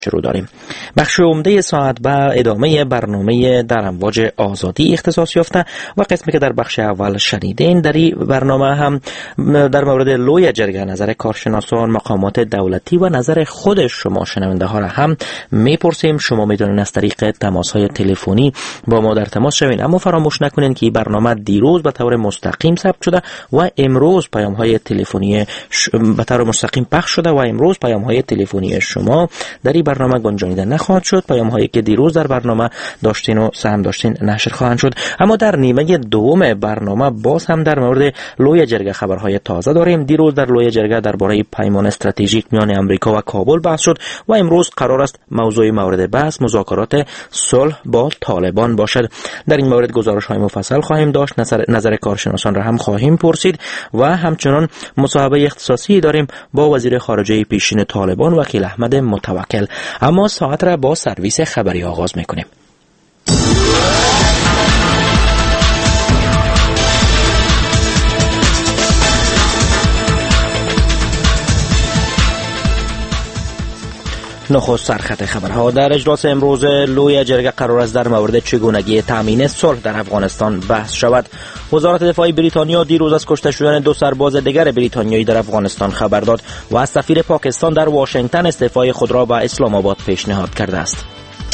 شروع داریم. بخش عمده ساعت به ادامه برنامه در امواج آزادی اختصاص یافته و قسمی که در بخش اول شنیدین در این برنامه هم در مورد لوی جرگه نظر کارشناسان، مقامات دولتی و نظر خود شما شنونده ها را هم میپرسیم. شما میتونید از طریق تماس های تلفنی با ما در تماس شوین، اما فراموش نکنین که برنامه دیروز به طور مستقیم ثبت شده و امروز پیام های تلفنی به طور مستقیم پخش شده و امروز پیام های تلفنی شما در این برنامه گنجانیده نخواهد شد. پیام هایی که دیروز در برنامه داشتین و سهم داشتین نشر خواهند شد. اما در نیمه دوم برنامه باز هم در مورد لوی جرگه خبرهای تازه داریم. دیروز در لوی جرگه درباره پیمان استراتژیک میان امریکا و کابل بحث شد و امروز قرار است موضوع مورد بحث مذاکرات صلح با طالبان باشد. در این مورد گزارش های مفصل خواهیم داشت، نظر کارشناسان را هم خواهیم پرسید و همچنان مصاحبه اختصاصی داریم با وزیر خارجه پیشین طالبان وکیل احمد متوکل. اما ساعت را با سرویس خبری آغاز میکنیم. نخست سرخط خبرها. در اجلاس امروز لوی جرگه قرار است در مورد چگونگی تامین صلح در افغانستان بحث شود. وزارت دفاع بریتانیا دیروز از کشته شدن 2 سرباز دیگر بریتانیایی در افغانستان خبر داد و از سفیر پاکستان در واشنگتن استعفای خود را به اسلام آباد پیشنهاد کرده است.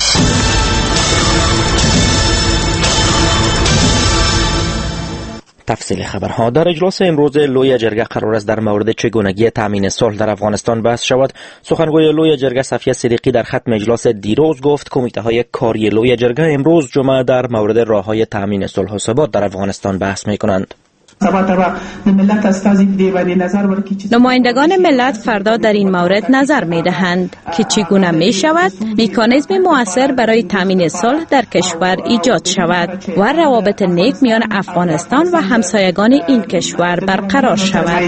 تفصیل خبرها. در اجلاس امروز لوی جرگه قرار است در مورد چگونگی تامین صلح در افغانستان بحث شود. سخنگوی لوی جرگه صفیه صدیقی در ختم اجلاس دیروز گفت کمیته های کاری لوی جرگه امروز جمعه در مورد راههای تامین صلح و ثبات در افغانستان بحث می‌کنند. نمایندگان ملت فردا در این مورد نظر می دهند که چگونه می شود مکانیزم مؤثر برای تامین صلح در کشور ایجاد شود و روابط نیک میان افغانستان و همسایگان این کشور برقرار شود.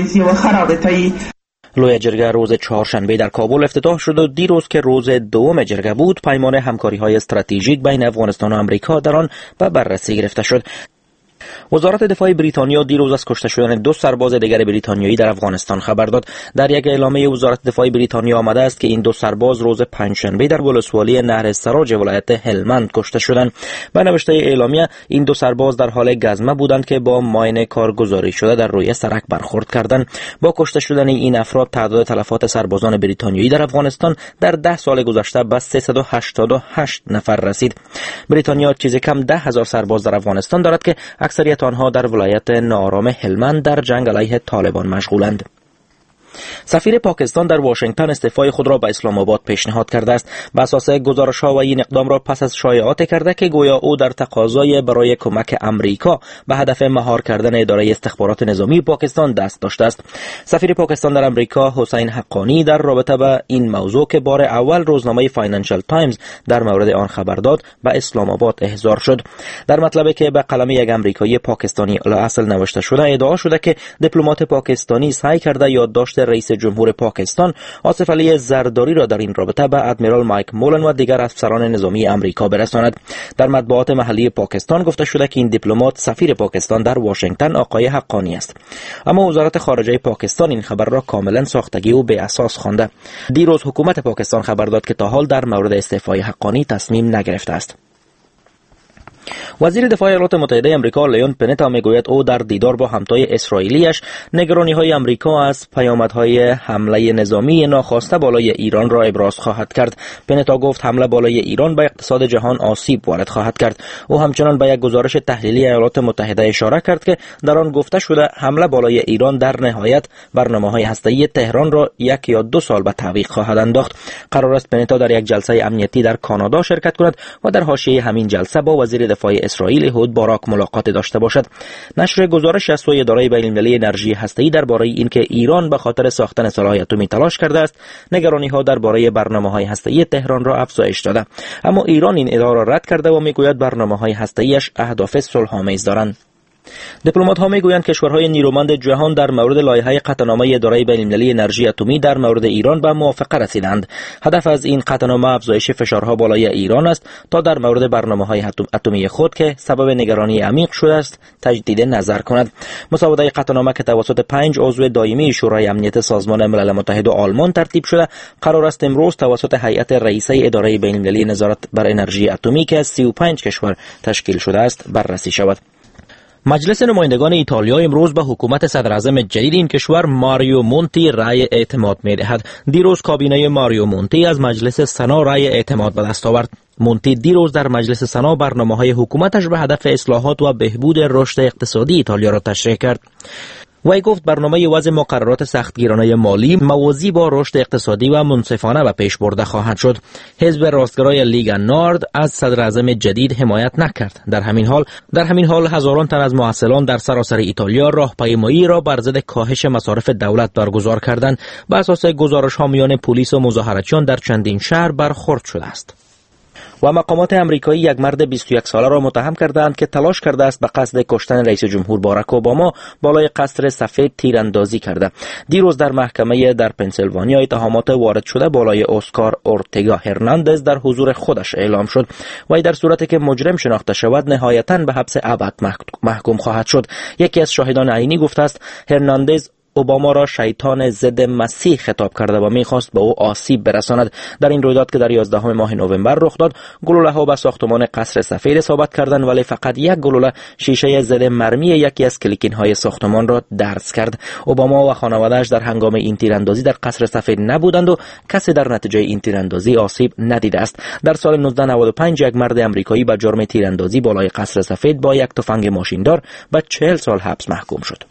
لوی جرگه روز چهارشنبه در کابل افتتاح شد و دیروز که روز دوم جرگه بود پیمان همکاری‌های استراتژیک بین افغانستان و آمریکا در آن به بررسی گرفته شد. وزارت دفاع بریتانیا دیروز از کشته شدن 2 سرباز دیگر بریتانیایی در افغانستان خبر داد. در یک اعلامیه وزارت دفاع بریتانیا آمده است که این 2 سرباز روز پنجشنبه در ولسوالی نهر سراج ولایت هلمند کشته شدند. به نوشته اعلامیه این 2 سرباز در حال گزمه بودند که با ماین کارگزاری شده در روی سرک برخورد کردند. با کشته شدن این افراد تعداد تلفات سربازان بریتانیایی در افغانستان در 10 سال گذشته به 388 نفر رسید. بریتانیا چیزی کم 10,000 سرباز در افغانستان دارد که اکثریت آنها در ولایت ناآرام هلمند در جنگ علیه طالبان مشغولند. سفیر پاکستان در واشنگتن استعفای خود را به اسلام آباد پیشنهاد کرده است. بر اساس گزارش‌ها و این اقدام را پس از شایعات کرده که گویا او در تقاضای برای کمک امریکا به هدف مهار کردن اداره استخبارات نظامی پاکستان دست داشته است. سفیر پاکستان در امریکا حسین حقانی در رابطه با این موضوع که بار اول روزنامه فاینانشل تایمز در مورد آن خبر داد به اسلام آباد احضار شد. در مطلبی که به قلم یک امریکایی پاکستانی اصل نوشته شده ادعا شده که دیپلمات پاکستانی سعی کرده یادداشت رئیس جمهور پاکستان آصف علی زرداری را در این رابطه به ادمیرال مایک مولن و دیگر افسران نظامی امریکا برساند. در مطبوعات محلی پاکستان گفته شده که این دیپلمات سفیر پاکستان در واشنگتن آقای حقانی است. اما وزارت خارجه پاکستان این خبر را کاملا ساختگی و بی اساس خوانده. دیروز حکومت پاکستان خبر داد که تا حال در مورد استعفای حقانی تصمیم نگرفته است. وزیر دفاع ایالات متحده آمریکا لیون پنتا میگوید او در دیدار با همتای اسرائیلیش نگرانی‌های آمریکا از پیامدهای حمله نظامی ناخواسته بالای ایران را ابراز خواهد کرد. پنتا گفت حمله بالای ایران به اقتصاد جهان آسیب وارد خواهد کرد. او همچنان به یک گزارش تحلیلی ایالات متحده اشاره کرد که در آن گفته شده حمله بالای ایران در نهایت برنامه‌های هسته‌ای تهران را 1 یا 2 سال به تعویق خواهد انداخت. قرار است پنتا در یک جلسه امنیتی در کانادا شرکت کند و در حاشیه همین جلسه با وزیر دفاع اسرائیل احود باراک ملاقات داشته باشد. نشر گزارش از سوی اداره بین‌المللی انرژی هسته‌ای درباره اینکه ایران به خاطر ساختن سلاح اتمی تلاش کرده است، نگرانی‌ها درباره برنامه‌های هسته‌ای تهران را افزایش داده. اما ایران این ادعا را رد کرده و میگوید برنامه‌های هسته‌ایش اهداف صلح‌آمیز دارند. دیپلمات‌ها میگویند کشورهای نیرومند جهان در مورد لایحه قطعنامه اداره بین‌المللی انرژی اتمی در مورد ایران به موافقه رسیدند. هدف از این قطعنامه افزایش فشارها بالای ایران است تا در مورد برنامه‌های اتمی خود که سبب نگرانی عمیق شده است تجدید نظر کند. مسوده قطعنامه که توسط 5 عضو دائمی شورای امنیت سازمان ملل متحد و آلمان ترتیب شده قرار است امروز توسط هیئت رئیسه اداره بین‌المللی نظارت بر انرژی اتمی که از 35 کشور تشکیل شده است بررسی شود. مجلس نمایندگان ایتالیا امروز به حکومت صدراعظم جدید این کشور ماریو مونتی رأی اعتماد می‌دهد. دیروز کابینه ماریو مونتی از مجلس سنا رأی اعتماد به دست آورد. مونتی دیروز در مجلس سنا برنامه‌های حکومتش به هدف اصلاحات و بهبود رشد اقتصادی ایتالیا را تشریح کرد. وی گفت برنامه وضع مقررات سختگیرانه مالی موازی با رشد اقتصادی و منصفانه به پیش برده خواهد شد. حزب راستگرای لیگ نورد از صدراعظم جدید حمایت نکرد. در همین حال هزاران تن از معسلان در سراسر ایتالیا راهپیمایی را بر ضد کاهش مصارف دولت برگزار کردند. بر اساس گزارش‌ها میان پلیس و مظاهرچیان در چندین شهر برخورد شده است. و مقامات امریکایی یک مرد 21 ساله را متهم کردند که تلاش کرده است به قصد کشتن رئیس جمهور باراک اوباما بالای قصر سفید تیراندازی کرده. دیروز در محکمه در پنسیلوانیا اتهامات وارد شده بالای اسکار اورتگا هرناندز در حضور خودش اعلام شد. وی در صورتی که مجرم شناخته شود نهایتاً به حبس ابد محکوم خواهد شد. یکی از شاهدان عینی گفته است هرناندز اوباما را شیطان ضد مسیح خطاب کرده و می‌خواست به او آسیب برساند. در این رویداد که در 11 ماه نوامبر رخ داد، گلوله‌ها به ساختمان قصر سفید اصابت کردند ولی فقط یک گلوله شیشه ضد مرمی یکی از کلیکین‌های ساختمان را درز کرد. اوباما و خانواده‌اش در هنگام این تیراندازی در قصر سفید نبودند و کسی در نتیجه این تیراندازی آسیب ندیده است. در سال 1995 یک مرد آمریکایی به جرم تیراندازی بالای قصر سفید با یک تفنگ ماشیندار به 40 سال حبس محکوم شد.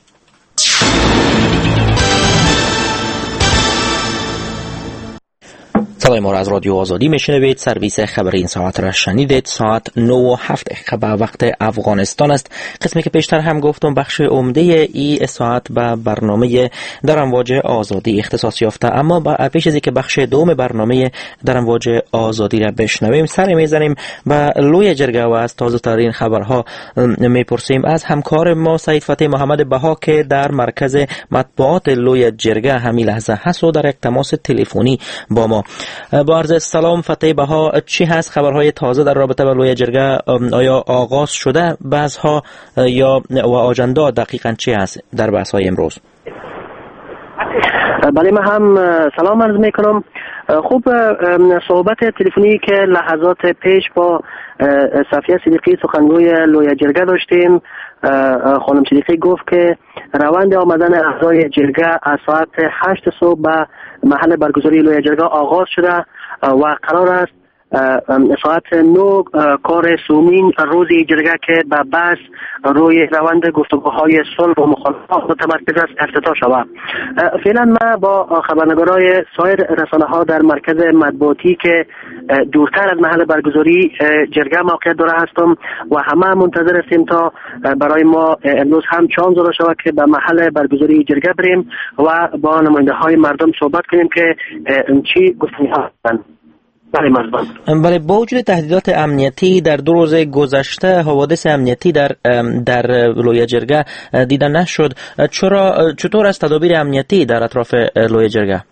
صدای ما را از رادیو آزادی میشنوید. سرویس خبری این ساعت را شنیدید. ساعت 9:07 به وقت افغانستان است. قسمی که پیشتر هم گفتم بخش عمده ای ساعت به برنامه در امواج آزادی اختصاص یافته، اما با پیش از اینکه بخش دوم برنامه در امواج آزادی را بشنویم سر میزنیم به لوی جرگه و از تازه ترین خبرها میپرسیم از همکار ما سید فتح محمد بها که در مرکز مطبوعات لوی جرگه همین لحظه هست و در یک تماس تلفنی با ما. با عرض سلام فتح بها، چی هست خبرهای تازه در رابطه با لوی جرگه؟ آیا آغاز شده بعضها یا و آجندا دقیقاً چی هست در بحث‌های امروز؟ بله، من هم سلام عرض میکنم. خوب، صحبت تلفنی که لحظات پیش با صفیه صدیقی سخنگوی لوی جرگه داشتیم، خانم صدیقی گفت که روند آمدن اعضای جرگه از ساعت 8 صبح به محل برگزاری لوی جرگه آغاز شده و قرار است ساعت 9 کار سومین روزی جرگه که به بحث روی روند گفتگوهای صلح و مخالفت متمرکز است افتتاح شود. فعلا ما با خبرنگارای سایر رسانه‌ها در مرکز مطبوعاتی که دورتر از محل برگزاری جرگه موقعیت داره هستم و همه منتظر هستیم تا برای ما امروز هم چانس داده شود که به محل برگزاری جرگه بریم و با نماینده های مردم صحبت کنیم که چی گفتگوها هستند. بله، با وجود تهدیدات امنیتی در 2 روز گذشته حوادث امنیتی در لوی جرگه دیده نشد. چطور است تدابیر امنیتی در اطراف لوی جرگه؟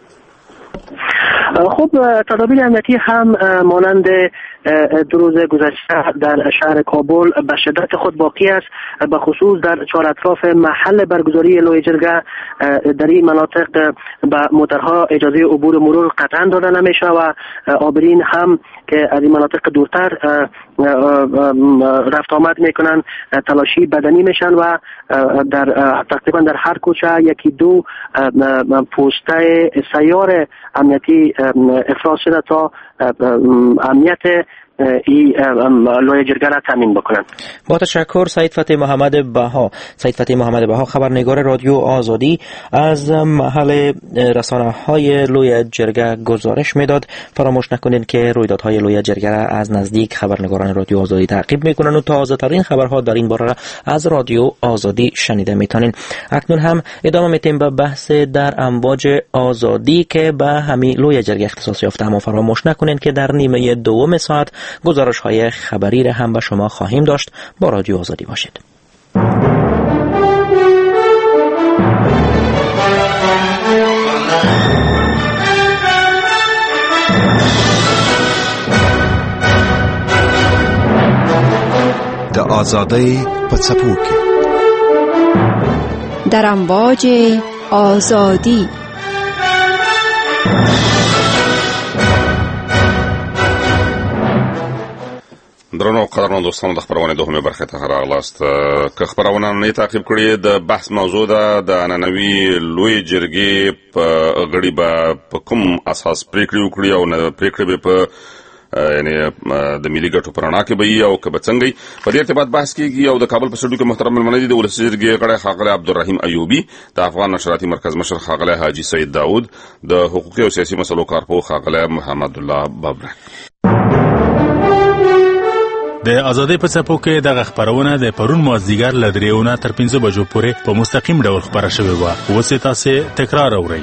خب، تدابیر امنیتی هم مانند 2 روز گذشته در شهر کابل به شدت خود باقی است، به خصوص در 4 اطراف محل برگزاری لوی جرگه. در این مناطق به موترها اجازه عبور مرور قطعا داده نمیشه و عابرین هم که از این مناطق دورتر رفت آمد میکنن تلاشی بدنی میشن و تقریبا در هر کوچه 1-2 پوسته سیار امنیتی افراز شده تا امنیت این لوی جرگه را تامین بکنند. با تشکر سید فتح محمد بها. سید فتح محمد بها، خبرنگار رادیو آزادی، از محل رسانه‌های لوی جرگه گزارش میداد. فراموش نکنید که رویدادهای لوی جرگه را از نزدیک خبرنگاران رادیو آزادی تعقیب میکنند و تازه ترین خبرها در این باره را از رادیو آزادی شنیده میتونین. اکنون هم ادامه میتیم به بحث در امواج آزادی که به همین لوی جرگه اختصاص یافته، اما فراموش نکنید که در نیمه دوم ساعت گزارش‌های خبری را هم به شما خواهیم داشت. با رادیو آزادی باشید. آزادی په څپو کې در امواج آزادی. درنو قدرمن دوستانو، د خبرونه دوهمه برخه ته راغلاست. که خبرونه نه تعقیب کړی، د بحث موضوع ده د نننوي لوی جرګې په غړي په کوم اساس پریکړې وکړي او نه پریکړې به په یعنی د ملي ګټو پرانا کې به او که به څنګه په دې ارتباط بحث کیږي. او د کابل په سټډیو کې محترم ملمنې د ولسي جرګې غړي ښاغلی عبدالرحیم ایوبي، د افغان نشراتي مرکز مشر ښاغلی حاجي سید داود، د حقوقي او سیاسي مسلو کارپوه ښاغلی محمد الله بابرک. د ازادۍ په څپو کې دغه خبرونه د پرون مازدیګر له 3 تر 5 بجو پورې په مستقیم ډول خبره شوې وه. اوس یې تاسې تکرار اورئ.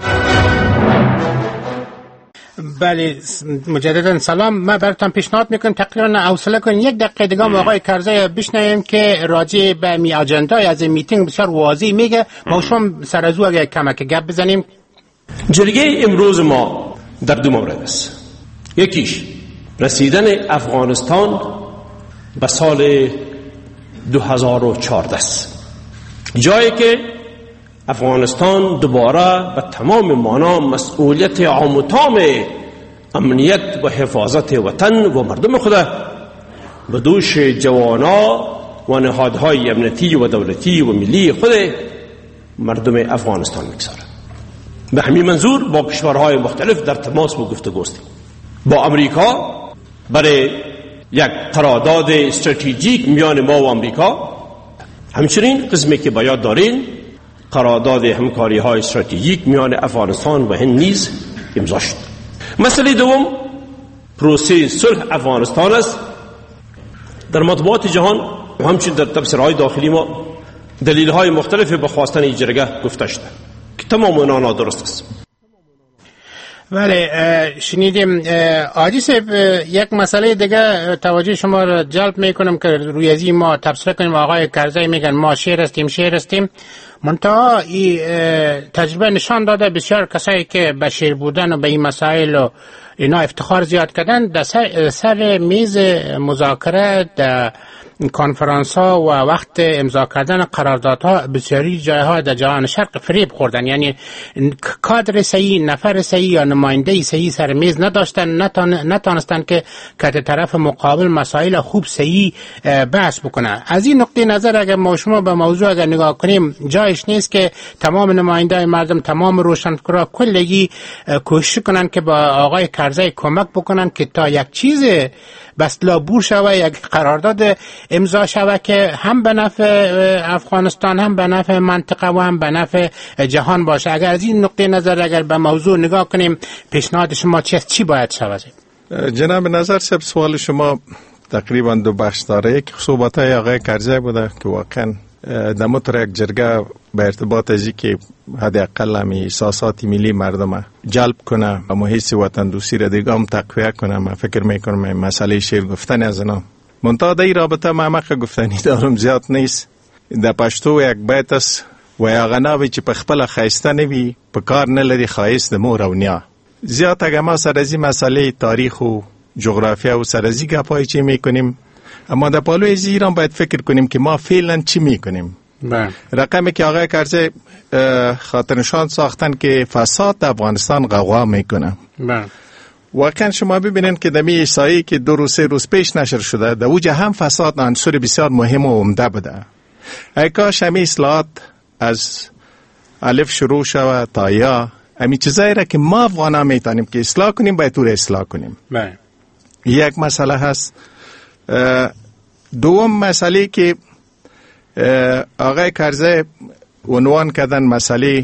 بله، مجددا سلام. من براتون پیشنهاد میکنم تقریبا حوصله کنید 1 دقیقه دیگه ما آقای کرزی بشنویم که راجع به می اجندای از میتینگ بسیار واضح میگه. ما شما سر از او اگه کمک گپ بزنیم. جرگه امروز ما در 2 مورد است. یکیش رسیدن افغانستان به سال 2014 است، جایی که افغانستان دوباره به تمام معنا مسئولیت عام و تام امنیت و حفاظت وطن و مردم خود به دوش جوانا و نهادهای امنیتی و دولتی و ملی خود مردم افغانستان میگذارد. به همین منظور با کشورهای مختلف در تماس و گفتگو هستیم. با امریکا برای یک قرارداد استراتژیک میان ما و امریکا، همچنین قسمی که باید دارین قرارداد همکاری های استراتژیک میان افغانستان و هند نیز امضا شد. مسئله دوم پروسه صلح افغانستان است. در مطبوعات جهان و همچنین در تفسیرهای داخلی ما دلیل های مختلف به خواستن این جرگه گفته شده که تمام آنها نادرست است. بله، شنیدیم. عادی صاحب، یک مسئله دیگه توجه شما را جلب میکنم که روی ازی ما تبصره کنیم. آقای کرزی میگن ما شیر هستیم. منتها این تجربه نشان داده بسیار کسایی که به شیر بودن و به این مسائل و اینا افتخار زیاد کردن، در سر میز مذاکره در کنفرانس ها و وقت امضا کردن قراردادها بسیاری جایها در جهان شرق فریب خوردن. یعنی کادر صحیح، نفر صحیح یا نماینده صحیح سر میز نداشتن، نتانستن که طرف مقابل مسائل خوب صحیح بحث بکنن. از این نقطه نظر اگر ما شما به موضوع اگر نگاه کنیم، جایش نیست که تمام نماینده مردم، تمام روشنفکرها کلگی کوشش کنن که با آقای کرزی کمک بکنن که تا یک چیز بسلا بور شوه، یک قرارداد امضا شوه که هم به نفع افغانستان، هم به نفع منطقه و هم به نفع جهان باشه. اگر از این نقطه نظر اگر به موضوع نگاه کنیم، پیشنهاد شما چی باید شود؟ جناب نظر صاحب، سوال شما تقریبا 2 بخش داره. یک صحبت‌های آقای کرزی بوده که واقعا دموتر یک جرگه به ارتباط ازی که حداقل همی احساسات ملی مردم جلب کنه و محیط وطن دوستی را دیگه هم تقویه کنه. من فکر میکنم مسئله شیر گفتن از اینا منتها در این رابطه معمق گفتنی دارم زیاد نیست. در پشتو یک بیت است و یا غناوی چې په خپل خایسته نوی په کار نه لري خایست مور او نیا. زیاد اگه ما سرازی مسئله تاریخ و جغرافیا و سرازی گپایی چی میکنیم، اما در پالوی از ایران باید فکر کنیم که ما فعلا چی میکنیم. رقمی که آقای کرزی خاطرنشان ساختن که فساد در افغانستان غوغا میکنه. واقعا شما ببینین که دمی احصایی که 2 3 روز پیش نشر شده، در اوج هم فساد عنصر بسیار مهم و عمده بوده. ای کاش همین اصلاحات از الف شروع شود تا یا همین چیزایی را که ما افغانا میتونیم که اصلاح کنیم باید طور اصلاح کنیم. یک مسئله هست. دوم مسئله که آقای کرزی عنوان کردن مسئله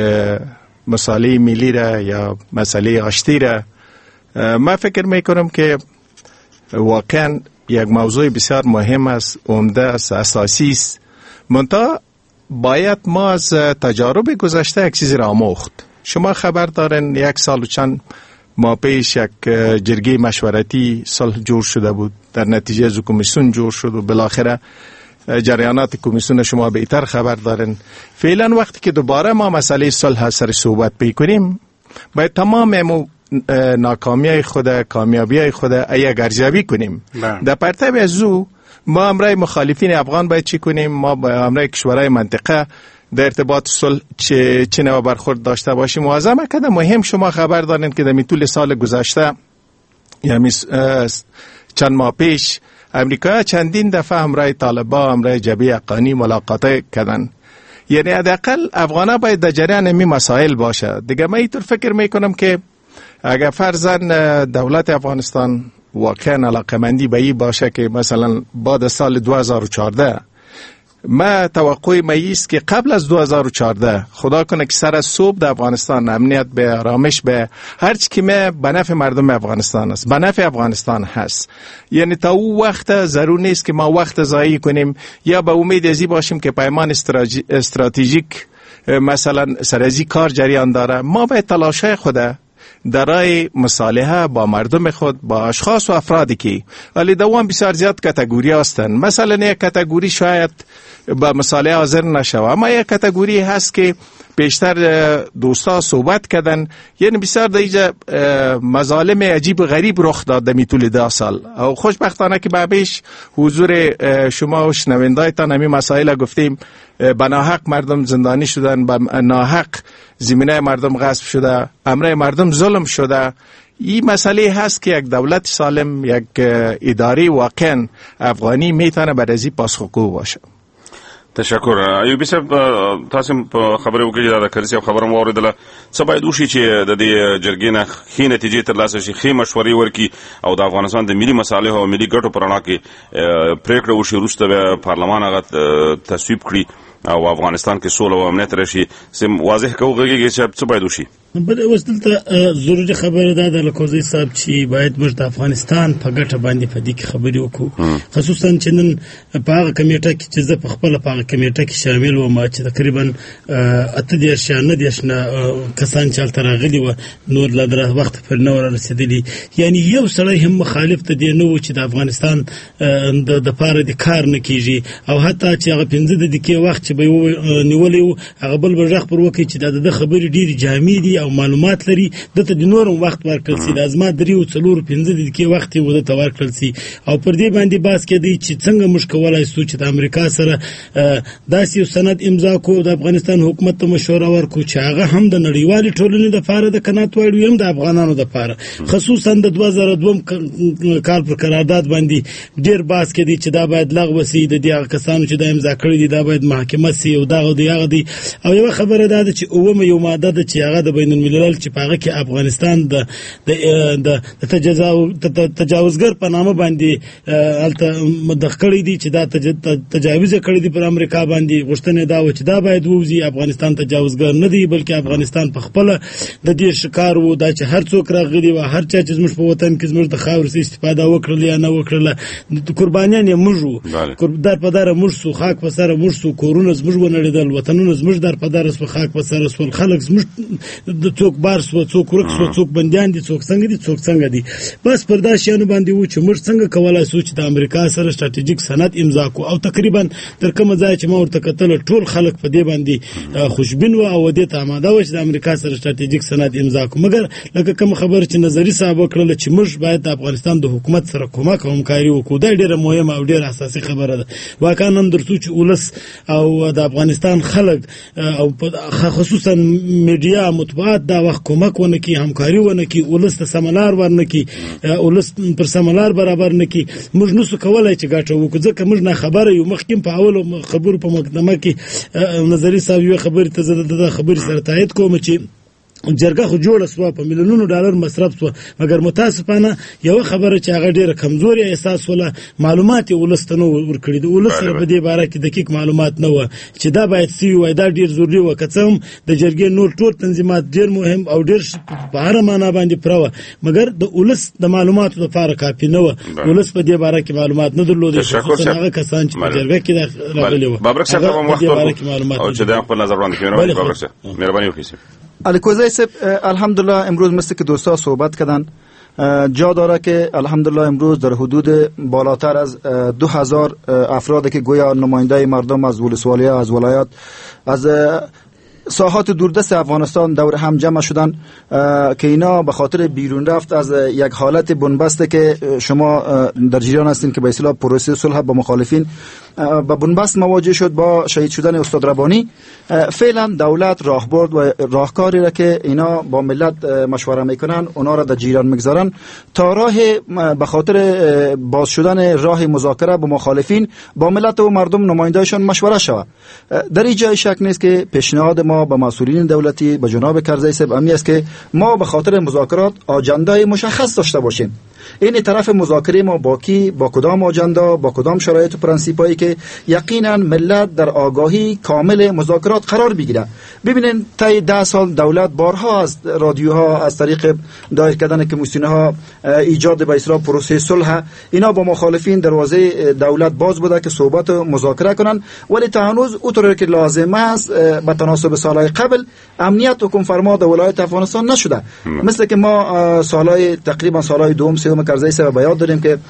ملی را یا مسئله آشتی را، من فکر میکنم که واقعا یک موضوع بسیار مهم است، عمده است، اساسی است. منتها باید ما از تجارب گذشته یک چیزی را آموخت. شما خبر دارین 1 سال و چند ماه پیش یک جرگه مشورتی صلح جور شده بود، در نتیجه از کمیسیون جور شد و بالاخره جریانات کمیسیون شما بهتر خبر دارین. فعلا وقتی که دوباره ما مسئله صلح سر صحبت بکنیم، باید تمام ناکامیای خود، کامیابیای خود ایا ارزیابی کنیم. در پرتو از او ما امرای مخالفین افغان باید چی کنیم؟ ما با امرای کشورهای منطقه در ارتباط صلح چه نوع برخورد داشته باشیم. و از همه کده مهم شما خبر دارین که در طول سال گذشته یعنی چند ماه پیش امریکا چندین دفعه همراه طالبان، همراه جبهه حقانی ملاقات کردن. یعنی حداقل افغانا باید در جریان این مسائل باشه. دیگه من اینطور فکر میکنم که اگر فرضاً دولت افغانستان واقعا علاقمندی به این باشه که مثلا بعد سال 2014 ما توقع است که قبل از 2014 خدا کنه که سر صبح در افغانستان امنیت به آرامش به هر چی که به نفع مردم افغانستان است، به نفع افغانستان هست. یعنی تا او وقت ضرور نیست که ما وقت ضایع کنیم یا به امید ازی باشیم که پیمان استراتژیک مثلا سر ازی کار جریان داره. ما باید تلاشای خود در راه مصالحه با مردم خود، با اشخاص و افرادی که ولی دوام بسیار زیاد کاتگوری هستند. مثلا یک کاتگوری شاید با مصالحه حاضر نشوه، اما یک کاتگوری هست که بیشتر دوستا صحبت کردن. یعنی بسیار دیگه مظالم عجیب و غریب رخ داد در طول 10 سال و خوشبختانه که بعدش حضور شما و شنوندایتان همین مسائل گفتیم. به ناحق مردم زندانی شدن، به ناحق زمینه مردم غصب شده، امر مردم ظلم شده. این مسئله هست که یک دولت سالم، یک اداره واقعا افغانی میتونه بر ازی پاسخگو باشه. تشکر. ایوبی صاحب تاسو په خبرو کې دا کړی چې خبرم اوریدله څه باید وشي چې د دې جرګې نه ښې نتیجې ترلاسه شي، ښې مشورې ورکړي او د افغانستان د ملي مصالحو او ملي ګټو په رڼا کې پریکړه وشي، وروسته به پارلمان هغه تصویب کړي او افغانستان کې سوله او امنیت راشي. سم واضح کوږي چې څه باید وشي. بل اوس دلته ضروري خبره ده د لکوزي صاحب چې باید موږ د افغانستان په ګټه باندې په دې کې خبرې وکړو، خصوصا چې نن په هغه کمیټه کې چې زه په خپل په هغه کمیټه کې شامل وم چې تقریبا 8 کسان چې هلته راغلي وو، نور لا در وخت پر نه ورسېدلي. یعنی یو سړی هم مخالف ته دی نه و چې د افغانستان د پاره د کار نه کیږي او حتی چې هغه 15 دقیقې وخت چې به نیولې و هغه بل به غږ پر وکړي چې د خبرې ډېرې جامې دي او معلومات لري، دته د نورم وخت ورکړل شي. د ازما 3-4-15 دقیقې وخت یې ودته ورکړل شي او پر دې باندې باس کېدی چې څنګه موږ کولای شو چې د امریکا سره داسې یو سند امضا کو، د افغانستان حکومت ته مشوره ورکو چې هغه هم د نړیوالې ټولنې لپاره د قناعت وړ هم د افغانانو لپاره، خصوصا د 2002 کال پر قرارداد باندې ډېر باس کېدی چې دا باید لغوه شي، د دې کسانو چې دا امضا کړی دي دا باید محاکمه شي او دغه دی. او یو خبره ده چې اومه یو ماده ده چې هغه د بین الملل چې په هغه کې افغانستان د تجاوزګر په نامه باندې الته مدخ کړی دي چې دا تجاوز کړی دي پر امریکا باندې. غوښتنه دا و چې دا باید ووزي، افغانستان تجاوزګر نه دی بلکې افغانستان په خپل د دې شکار وو دا چې هر څوک راغلی و، هر چا چې زموږ په وطن کې زموږ د خاورې استفاده وکړل یا نه وکړل، قربانیان یې موږ وو، در په دره موږ سو، خاک په سره موږ سو، کورونه زموږ ونړېدل، وطنونه زموږ در په دره سو، خاک په سره سو، خلک زموږ د څوک بار سو، څوک ورک سو، څوک بندیان دي، څوک څنګه دي، څوک څنګه دي. بس پر دا شیانو باندې و چې موږ څنګه کولای شو چې د امریکا سره ستراتیژیک سند امضا کو او تقریبا تر کومه ځای چې ما ورته کتل ټول خلک په دې باندې خوشبین و او دې ته آماده و چې د امریکا سره ستراتیژیک سند امضا کو. مګر لکه کوم خبر چې نظری صاحب وکړل چې موږ باید د افغانستان د حکومت سره کومک او همکاري وکړو، دا ډیره مهمه او ډیره اساسي خبره ده. واقعا نن درته چې ولس او د افغانستان خلک او خصوصا میډیا مطبوعات دا وخت کومک ونه کی، همکاري ونه کی، ولس ته سملار ورنه کی، ولس پر سملار برابر نه کی، موږ نو څه کولای چې ګټه وکړو ځکه موږ نه خبره یو. مخکې په اول خبرو په مقدمه کې نظری صاحب یو خبرې ته زه د خبرې سره تایید کوم چې جرګه خو جوړه سوه، په میلیونونو ډالر مصرف سوه، مګر متاسفانه یو خبره چې هغه ډیره کمزوري احساس ولا معلومات ولس ته نو ورکړي، د ولس سره په دې باره کې دقیق معلومات نه و چې دا باید سی وای، دا ډیر ضروري و. که څه هم د جرګې نور ټول تنظیمات ډیر مهم او ډیر په هر معنا باندې پروه، مګر د ولس د معلوماتو لپاره کافي نه و. ولس په دې باره کې معلومات نه درلودل، خصوصا هغه کسان چې په جرګه کې راغلي و. بابرک صاحب هم وخت او چې دا خپل نظر وړاندې کړو. بابرک صاحب مهرباني وکړئ. الکوزی صاحب الحمدلله امروز مثل که دوستا صحبت کردن جا داره که الحمدلله امروز در حدود بالاتر از 2000 افرادی که گویا نماینده مردم از ولسوالی از ولایات از ساحات دوردست افغانستان دور هم جمع شدن که اینا به خاطر بیرون رفت از یک حالت بنبسته که شما در جریان هستین که به اصطلاح پروسه صلح با مخالفین با بنبست مواجه شد با شهید شدن استاد ربانی. فعلا دولت راهبرد و راهکاری را که اینا با ملت مشوره میکنن اونا را در جریان میگذارن تا راه به خاطر باز شدن راه مذاکره با مخالفین با ملت و مردم نمایندهشان مشوره شود. در این جای شک نیست که پیشنهاد ما به مسئولین دولتی به جناب کرزی صاحب امی است که ما به خاطر مذاکرات آجنده مشخص داشته باشیم. این طرف مذاکره ما با کی، با کدام آجنده، با کدام شرایط و پرنسیپایی که یقینا ملت در آگاهی کامل مذاکرات قرار بگیره. ببینید تا 10 سال دولت بارها از رادیوها از طریق دایر کردن کمیسیون ها ایجاد به اصطلاح پروسه صلح اینا با مخالفین دروازه دولت باز بوده که صحبت و مذاکره کنن، ولی تا هنوز اونطوری که لازم است به تناسب سالهای قبل امنیت حکم فرما در ولایت افغانستان نشده. مثل که ما تقریبا سالهای دوم سوم کرزی صاحب بیان داریم که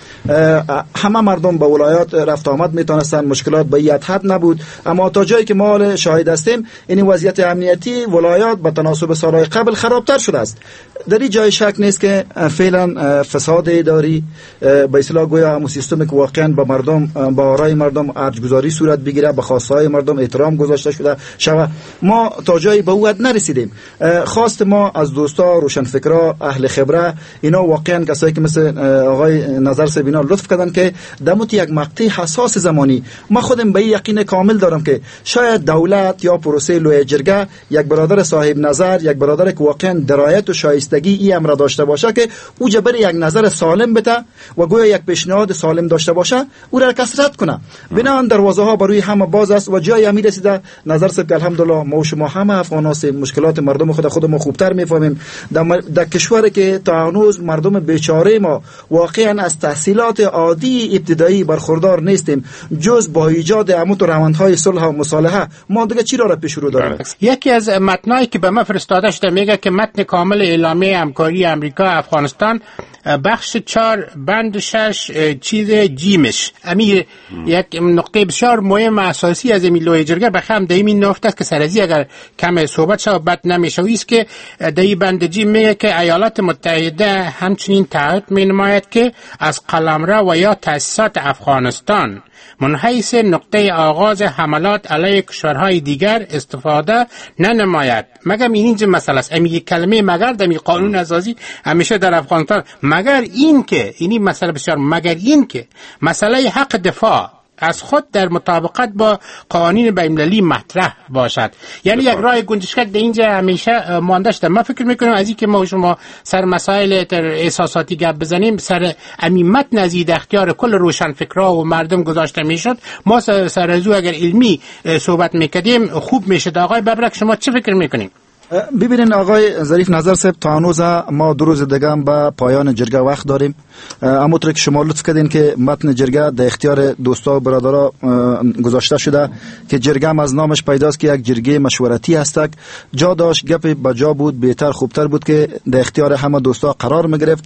همه مردم به ولایات رفت آمد میتونستن، مشکلات به این حد نبود، اما تا جایی که ما شاهد هستیم این وضعیت امنیتی ولایات به تناسب سالهای قبل خرابتر شده است. در این جای شک نیست که فعلا فساد اداری به اصطلاح گویا همون سیستمی که واقعا با مردم با آرای مردم ارجگذاری صورت بگیره، به خواستهای مردم احترام گذاشته شده ما تا جایی به وعد نرسیدیم. خواست ما از دوستا روشنفکرا اهل خبره اینا واقعا کسایی که مثل آقای نظر صاحب اینا لطف کردن که دموت یک مقطع حساس زمانی ما خودم به یقین کامل دارم که شاید دولت یا پروسه لوی جرگه یک برادر صاحب نظر، یک برادر که واقعا درایت و شایستگی این امر داشته باشه که او جبر یک نظر سالم بده و گویا یک پیشنهاد سالم داشته باشه او را کسرت کنه. بنابراین دروازه ها برای همه باز است و جای امید رسیده. نظر صاحب که الحمدلله ما و شما همه افغان‌ها مشکلات مردم خودمون خوبتر میفهمیم. در کشوری که تا هنوز مردم بیچاره ما واقعا از تحصیلات عادی ابتدایی برخوردار نیستیم، جز با ایجاد عمود و روندهای صلح و مصالحه ما دیگه چی را پیش رو داریم. یکی از متنایی که به من فرستاده شده میگه که متن کامل اعلامیه همکاری امریکا افغانستان بخش 4 بند 6 چیز جیمش امیر یک نقطه بسیار مهم اساسی از لوی جرگه بخم در این نقطه است که سرازی اگر کم صحبت شود بد نمیشه است که در این بند جیم میگه که ایالات متحده همچنین تعهد مینماید که از قلمرو و یا تأسیسات افغانستان من حیث نقطه آغاز حملات علیه کشورهای دیگر استفاده ننماید. مگر اینجا مسئله است. یک کلمه مگر در قانون اساسی همیشه در افغانستان مگر این که اینی مسئله بسیار مگر این که مسئله حق دفاع از خود در مطابقت با قوانین بین‌المللی مطرح باشد. یعنی یک راه گنجشک در اینجا همیشه مانده شده. من فکر میکنم از این که ما شما سر مسائل احساساتی گپ بزنیم سر امیمت نزید اختیار کل روشنفکرها و مردم گذاشته میشد، ما سر ازو اگر علمی صحبت میکردیم خوب میشد. آقای ببرک شما چه فکر میکنیم؟ ببینین آقای ظریف نظر صاحب تا هنوز ما 2 روز دیگه هم به پایان جرگه وقت داریم. همونطور که شما لطف کردین که متن جرگه در اختیار دوستا و برادرها گذاشته شده که جرگه هم از نامش پیداست که یک جرگه مشورتی هست. جا داشت گپ بجا بود، بهتر خوبتر بود که در اختیار همه دوستا قرار میگرفت.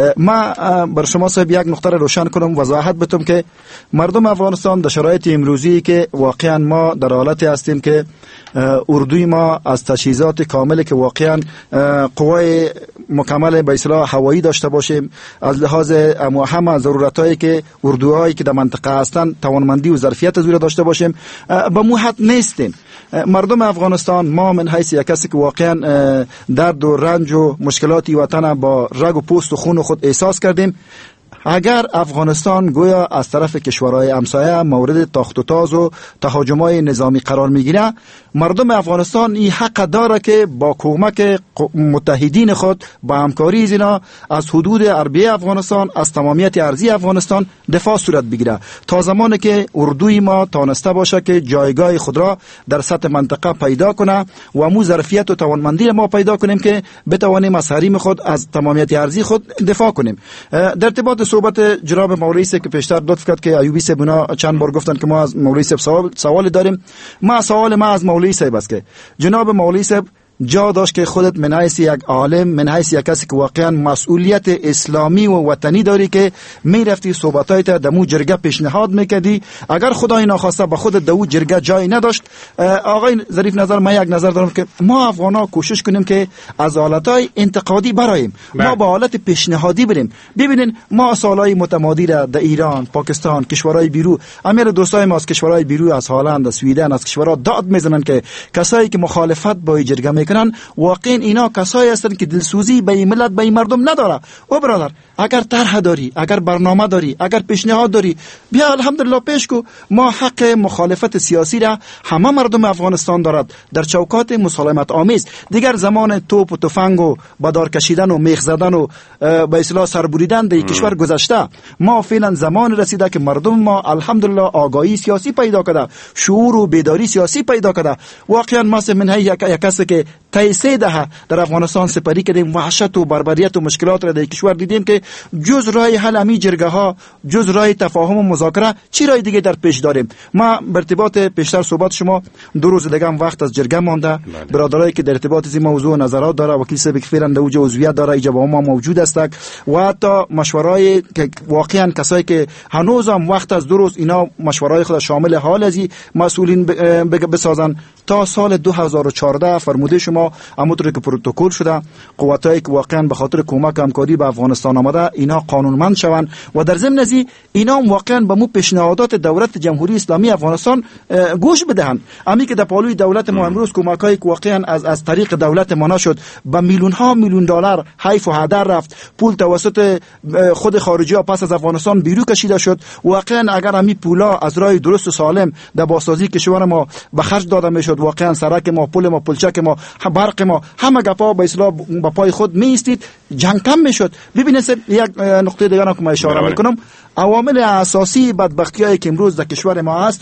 ما بر شما صاحب یک نقطه رو روشن کنم، وضاحت بدم که مردم افغانستان در شرایط امروزی که واقعا ما در حالتی هستیم که اردوی ما از تجهیزات کامل که واقعا قوای مکمل به اصطلاح هوایی داشته باشیم، از لحاظ همه ضرورتایی که اردوهایی که در منطقه هستند توانمندی و ظرفیت از داشته باشیم به مو حد نیستیم. مردم افغانستان ما من حیث یک کسی که واقعا درد و رنج و مشکلاتی وطن با رگ و پوست و خون خود احساس کردیم. اگر افغانستان گویا از طرف کشورهای همسایه مورد تاخت و تاز و تهاجم‌های نظامی قرار میگیره، مردم افغانستان این حق داره که با کمک متحدین خود با همکاری اینا از حدود عربیه افغانستان، از تمامیت ارضی افغانستان دفاع صورت بگیره تا زمانی که اردوی ما تانسته باشه که جایگاه خود را در سطح منطقه پیدا کنه و مو ظرفیت و توانمندی ما پیدا کنیم که بتوانیم از حریم خود از تمامیت ارضی خود دفاع کنیم. در ارتباط صحبت جناب مولوی صاحب که پیشتر لطف کرد که ایوبی صاحب اونا چند بار گفتن که ما از مولوی صاحب سوال داریم. سوال ما از مولوی صاحب است که جناب مولوی صاحب جا داشت که خودت من حیث یک عالم، من حیث یک کسی که واقعا مسئولیت اسلامی و وطنی داری که میرفتی صحبتایت دمو جرگه پیشنهاد میکردی. اگر خدای ناخواسته به خودت دو جرگه جای نداشت، آقای ظریف نظر، من یک نظر دارم که ما افغانا کوشش کنیم که از حالتهای انتقادی برایم، ما با حالت پیشنهادی بریم. ببینین ما سالهای متمادی را در ایران، پاکستان، کشورهای بیرو، امیر دوستای ما از کشورهای بیرو، از هلند، از سویدن، از کشورها داد میزنن که کسایی که مخالفت با جرگه میکنن واقعا اینا کسایی هستن که دلسوزی به ملت، به مردم نداره. او برادر، اگر طرح داری، اگر برنامه داری، اگر پیشنهاد داری، بیا الحمدلله پیش کو. ما حق مخالفت سیاسی را همه مردم افغانستان دارد در چوکات مسالمت آمیز. دیگر زمان توپ و تفنگ و بدار کشیدن و میخ زدن و به اصطلاح سربریدن در کشور گذشته. ما فعلا زمان رسیده که مردم ما الحمدلله آگاهی سیاسی پیدا کرده، شعور و بیداری سیاسی پیدا کرده. واقعا ما من یک کسی که طی 3 دهه در افغانستان سپری کردیم، وحشت و بربریت و مشکلات را در کشور دیدیم که جز راه حل امی جرگه ها، جز راه تفاهم و مذاکره، چی راه دیگه در پیش داریم؟ ما به ارتباط پیشتر صحبت شما 2 روز دیگه هم وقت از جرگه مانده. برادرایی که در ارتباط این موضوع نظرات داره، وکیل صاحب که فعلا در اوج عضویت داره، ایجاب ما موجود است و حتی مشورای که واقعا کسایی که هنوز هم وقت از 2 روز اینا مشورای خود شامل حال ازی مسئولین بسازن تا سال 2014 فرموده شما همونطور که پروتکل شده، قوتایی که واقعا به خاطر کمک همکاری به افغانستان آمده اینا قانونمند شوند و در ضمن ازی اینا واقعا به مو پیشنهادات دولت جمهوری اسلامی افغانستان گوش بدهند. امی که در پالوی دولت ما امروز کمکایی که واقعا از طریق دولت ما نشد به میلیون ها میلیون دلار حیف و هدر رفت، پول توسط خود خارجی ها پس از افغانستان بیرون کشیده شد. واقعا اگر امی پولا از راه درست و سالم در بازسازی کشور ما به خرج داده میشد، واقعا سرک ما، پل ما، پلچک ما، برق ما، همه گپا به اصطلاح با پای خود میستید، جنگ کم میشد. ببینید یک نقطه دیگر هم که ما اشاره میکنم، عوامل اساسی بدبختیایی که امروز در کشور ما هست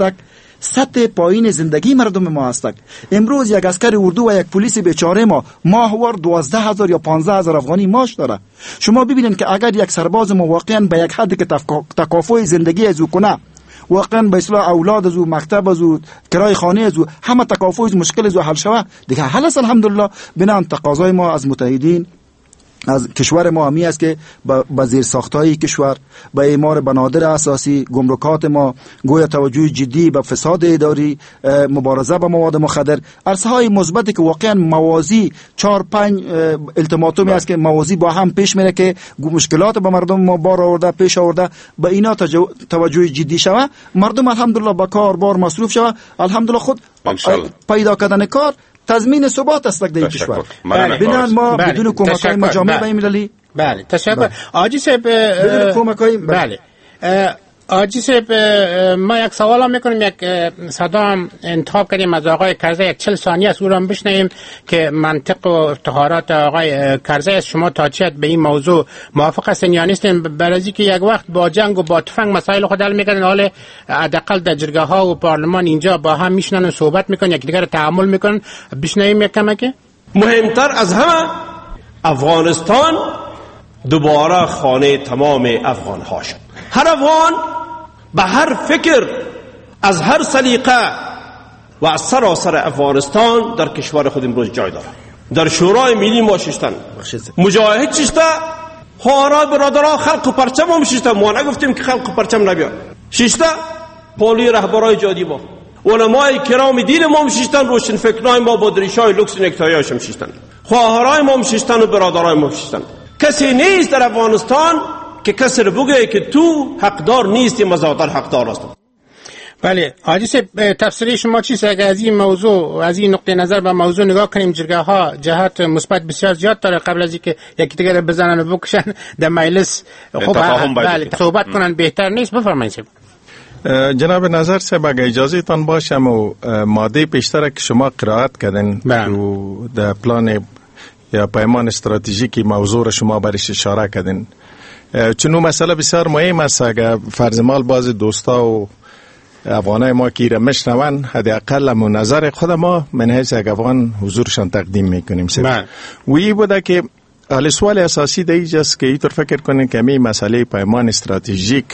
سطح پایین زندگی مردم ما هست. امروز یک عسکر اردو و یک پلیس بیچاره ما ماهوار 12,000 یا 15,000 افغانی معاش داره. شما ببینید که اگر یک سرباز ما واقعا به یک حد که تکافؤ زندگی از او کنه، واقعا به اصطلاح اولاد از او، مکتب از او، کرای خانه از او، همه تکافؤ از مشکل از او حل شوه، دیگه حل است الحمدلله. بنان تقاضای ما از متحدین از کشور ما همی است که با زیر ساختهای کشور، با اعمار بنادر اساسی، گمرکات ما، گویا توجه جدی به فساد اداری، مبارزه با مواد مخدر، عرصه های مثبتی که واقعا موازی 4-5 التیماتومی است که موازی با هم پیش میره که مشکلات با مردم ما بار آورده، پیش آورده، با اینا توجه جدی شوه، مردم الحمدلله با کار بار مصروف شوه، الحمدلله خود پیدا کردن کار تضمین ثبات است در کشور. بنان ما بدون کمک‌های مجامع بین‌المللی تشکر. آجی صاحب بدون کمک‌های آجی صاحب ما یک سوال هم میکنیم، یک صدا هم انتخاب کردیم از آقای کرزی، یک 40 ثانیه است او را هم بشنویم که منطق و افتخارات آقای کرزی است. شما تا چقدر به این موضوع موافق هستین یا نیستین؟ برای که یک وقت با جنگ و با تفنگ مسائل خود حل میکنن، حال حداقل در جرگه ها و پارلمان اینجا با هم میشنن و صحبت میکنن، یکدیگر رو تحمل میکنن. بشنویم یک کمک. مهمتر از همه افغانستان دوباره خانه تمام افغان ها شد. هر افغان به هر فکر، از هر سلیقه و از سراسر افغانستان در کشور خود امروز جای داره. در شورای ملی ما ششتن مجاهد ششته، هارا برادرها خلق و پرچم هم ششته، ما نگفتیم که خلق و پرچم نبیاد، ششته پولی رهبرای جادی ما، علمای کرام دین ما هم ششتن، روشن فکرای ما با دریشای لوکس نکتایاش هم ششتن، خواهرای ما هم ششتن و برادرای ما هم ششتن. کسی نیست در افغانستان که کسی رو بگه که تو حقدار نیستی، مزادر حقدار است. بله حاجی صاحب، تفسیر شما چیست اگر از این موضوع، از این نقطه نظر به موضوع نگاه کنیم؟ جرگه ها جهت مثبت بسیار زیاد داره، قبل از اینکه یکی دیگر بزنن و بکشن در مجلس خوب بله صحبت کنن بهتر نیست؟ بفرمایید. جناب نظر صاحب اگه اجازه تان باشم و ماده پیشتر که شما قرائت کردن رو در پلان یا پیمان استراتژیکی موضوع را شما برش اشاره کردن، چون مسئله بسیار مهم است. اگر فرض مال باز دوستا و افغانای ما که را مشنون، حداقل نظر خود ما من حیث یک افغان حضورشان تقدیم میکنیم. وی بوده که حال سوال اساسی در اینجاست که اینطور فکر کنین که می مسئله پیمان استراتژیک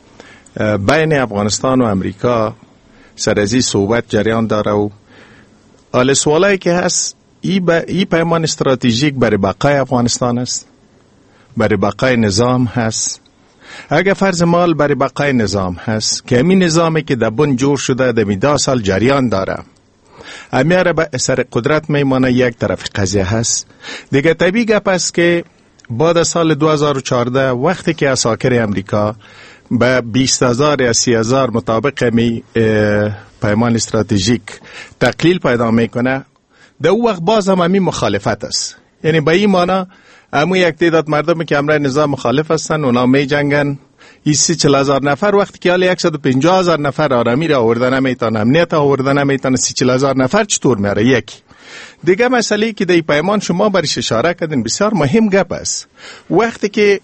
بین افغانستان و امریکا سر از این صحبت جریان داره و حال سوالایی که هست این پیمان استراتژیک برای بقای افغانستان است، برای بقای نظام هست. اگر فرض مال برای بقای نظام هست که همین نظامی که در بن جور شده در 10 سال جریان داره امیاره به اثر قدرت میمانه، یک طرف قضیه هست. دیگه طبیعی گپ است که بعد سال 2014 وقتی که اساکر امریکا به 20,000 یا 30,000 مطابق می پیمان استراتژیک تقلیل پیدا میکنه، در او وقت باز هم همین مخالفت است. یعنی به این معنی همون یک تعداد مردمی که امر نظام مخالف هستن اونا می جنگن. این 30,000 نفر وقتی که حالا 150,000 نفر آرامی را آورده نمیتونه، امنیت آورده نمیتونه، 30,000 نفر چطور میاره؟ یک دیگه مسئله که در پیمان شما برش اشاره کردین بسیار مهم گپ است. وقتی که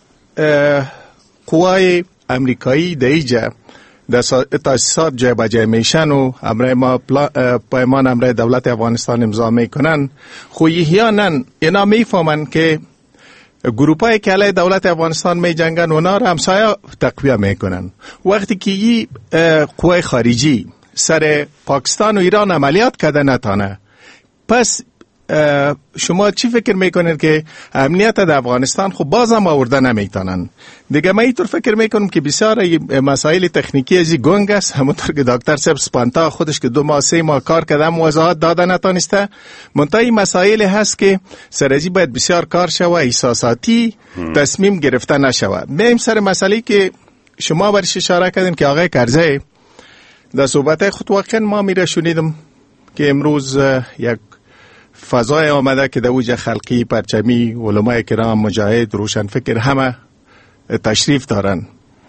قوای امریکایی در اینجا در تاسیسات جای بجای میشن و امر ما پیمان امر دولت افغانستان امضا میکنن، خویهیانن اینا میفهمن که گروپایی که علیه دولت افغانستان می جنگن اونا را همسایه تقویه میکنن. وقتی که این قوای خارجی سر پاکستان و ایران عملیات کرده نتانه، پس شما چی فکر میکنید که امنیت در افغانستان خب بازم آورده نمیتونن؟ دیگه من اینطور فکر میکنم که بسیار مسائل تکنیکی ازی گنگ است. همونطور که دکتر صاحب سپانتا خودش که 2 ماه 3 ماه کار کرده وضاحت داده نتانسته. منتها این مسائل هست که سرازی باید بسیار کار شوه، احساساتی تصمیم گرفته نشوه. میم سر مسئله که شما برش اشاره کردین که آقای کرزی در صحبت خود واقعا ما میره شنیدم که امروز یک فضای آمده که در اوج خلقی، پرچمی، علمای کرام، مجاهد، روشنفکر همه تشریف دارن.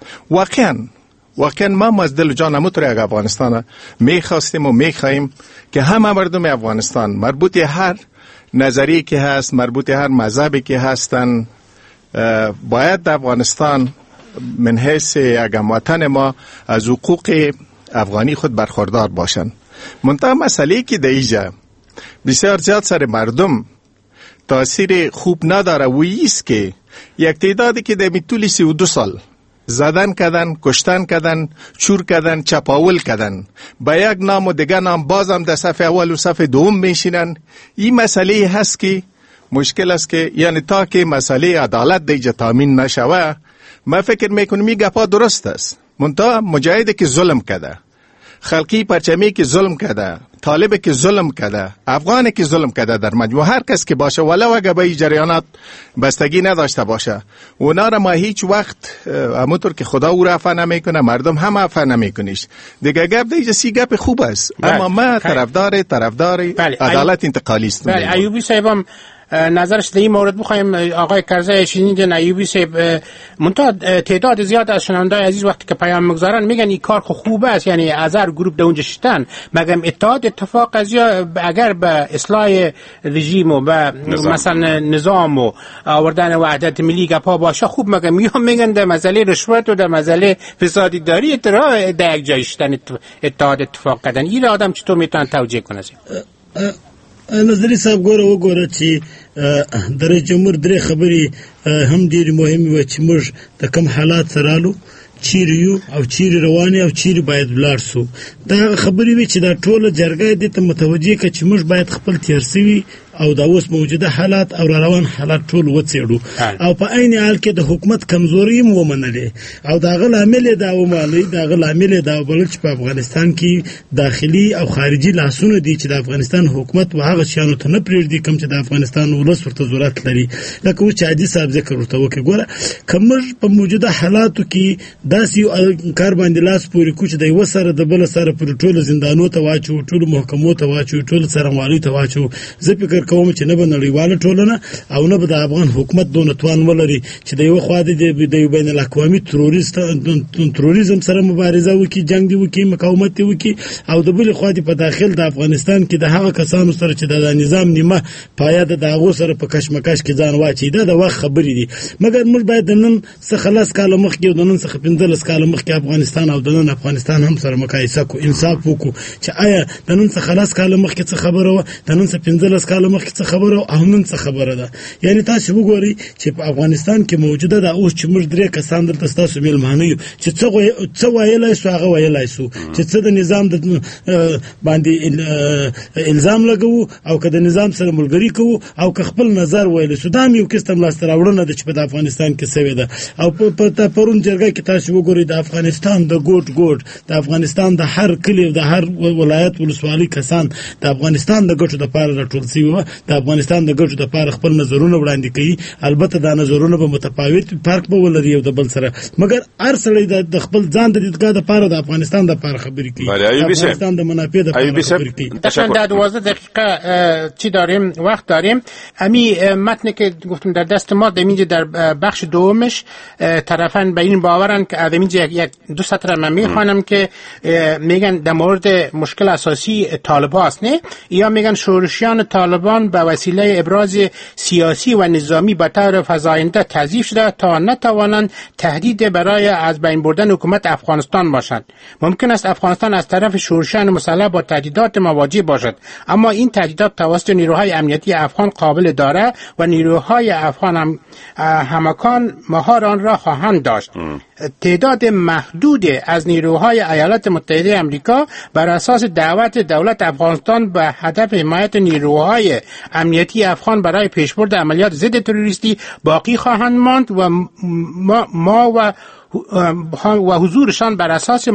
واقعا ما از دل و جان همونطور یک افغانستان میخواستیم و میخواهیم که همه مردم افغانستان مربوط هر نظری که هست، مربوط هر مذهبی که هستن، باید در افغانستان من حیث یک وطن ما از حقوق افغانی خود برخوردار باشن. منتها مسئله که در اینجا بسیار زیاد سر مردم تاثیر خوب نداره و ایست که یک تعدادی که در طول 32 سال زدن کردن، کشتن کردن، چور کردن، چپاول کردن، با یک نام و دیگه نام بازم در صف اول و صف دوم میشینن. این مسئله هست که مشکل است که یعنی تا که مسئله عدالت دیگه تامین نشوه، من فکر میکنم این گپا درست است. منتها مجاهدی که ظلم کرده، خلقی پرچمی که ظلم کرده، طالب که ظلم کرده، افغانی که ظلم کرده، در مجموع هر کس که باشه ولو اگه به این جریانات بستگی نداشته باشه، اونا را ما هیچ وقت همونطور که خدا او را عفو نمیکنه مردم هم عفو نمیکنیش. دیگه گپ دیگه سی گپ خوب است، اما ما طرفدار عدالت انتقالی است. بله ایوبی صاحبم نظرش در این مورد بخوایم آقای کرزی شنیدین. ایوبی صاحب منتها تعداد زیاد از شنوندای عزیز وقتی که پیام میگذارن میگن این کار خوب است، یعنی از هر گروپ در اونجا شدن، مگم اتفاق از اگر به اصلاح رژیم و به مثلا نظام و آوردن وحدت ملی گپا باشه خوب، مگم میگن در مسئله رشوت و در مسئله فسادی داری در یک جای شدن اتفاق کردن. این آدم چطور میتونه توجیه کنه؟ نظری صاحب وګوره چې د رئیس جمهور درې خبرې هم ډېرې مهمې وې چې موږ د کوم حالات سره رالو، چیرې یو او چیرې روان او چیرې باید ولاړ سو. دا خبرې وې چې دا ټوله جرګه دې ته متوجه کړه چې موږ باید خپل تیر سوي او دا اوس موجوده حالات او روان حالات ټول وڅېړو او په عین حال کې د حکومت کمزوري هم ومنلې او دا غل عامل دا ومالي دا غل عامل دا بل چې په افغانستان کې داخلي او خارجي لاسونه دي چې د افغانستان حکومت وهغه شانو ته نه پرېږدي کوم چې د افغانستان ولس ورته ضرورت لري. لکه اوس چې عادي صاحب ذکر ورته وکړي، ګوره کوم په موجوده حالاتو کې داسې کار باندې لاس پورې کو چې د یو سره د بل سره پر ټول زندانو ته واچو، ټول محکمو ته واچو، ټول څرنګوالي ته واچو. زه فکر کوم چې نه به نړیواله ټولنه او نه به د افغان حکومت دونه توان ولري چې د یو خوا د یو بین الاقوامي تروریزم سره مبارزه وکړي، جنگ دی وکړي، مقاومت دی وکړي، او د بلې خوا په داخل د افغانستان کې د هغه کسانو سره چې د نظام نیمه پایه د هغو سره په کشمکش کې ځان واچي. دا د وخت خبرې دي، مګر موږ باید د نن څخه 10 کاله مخکې او د نن څخه 15 کاله مخکې افغانستان او د نن افغانستان هم سره مقایسه کو، انصاف وکړو چې آیا د نن څخه 10 کاله مخکې څه خبره وه، د نن څخه 15 کاله مخکې څه خبره او نن څه خبره ده. یعنی تاسو وګورئ چې په افغانستان کې موجوده ده اوس چې موږ درې کسان درته ستاسو میلمانه یو چې څه ویلای سو هغه ویلای سو چې څه د نظام د باندې الزام لګو او که د نظام سره ملګری کوو او که خپل نظر ویل سو دا یو قسم لاسته راوړنه ده چې په افغانستان کې سوي ده. او په پرون جرګه کې تاسو وګورئ د افغانستان د ګوټ د افغانستان د هر کلی د هر ولایت ولسوالۍ کسان د افغانستان د ګټو لپاره راټول شوي وو. د افغانستان د ګټو لپاره خپل نظرونه وړاندې کوي. البته دا نظرونه به متفاوت فرق به ولري یو د بل سره، مګر هر سړی د خپل ځان د دیدګاه لپاره د افغانستان لپاره خبرې کوي، د افغانستان د منافع لپاره خبرې کوي. در 12 دقیقه چی داریم وقت داریم. امی متنی که گفتم در دست ما دمینجا در بخش دومش طرفان به این باورن که دمینجا یک دو سطر من میخوانم که میگن در مورد مشکل اساسی طالبان است، نه یا میگن شورشیان طالبان به وسیله ابراز سیاسی و نظامی به طور فزاینده تضعیف شده تا نتوانند تهدید برای از بین بردن حکومت افغانستان باشند. ممکن است افغانستان از طرف شورشیان مسلح با تهدیدات مواجه باشد، اما این تهدیدات توسط نیروهای امنیتی افغان قابل داره و نیروهای افغان هم همکان مهار آن را خواهند داشت. تعداد محدود از نیروهای ایالات متحده آمریکا بر اساس دعوت دولت افغانستان به هدف حمایت نیروهای امنیتی افغان برای پیشبرد عملیات ضد تروریستی باقی خواهند ماند و ما و حضورشان بر اساس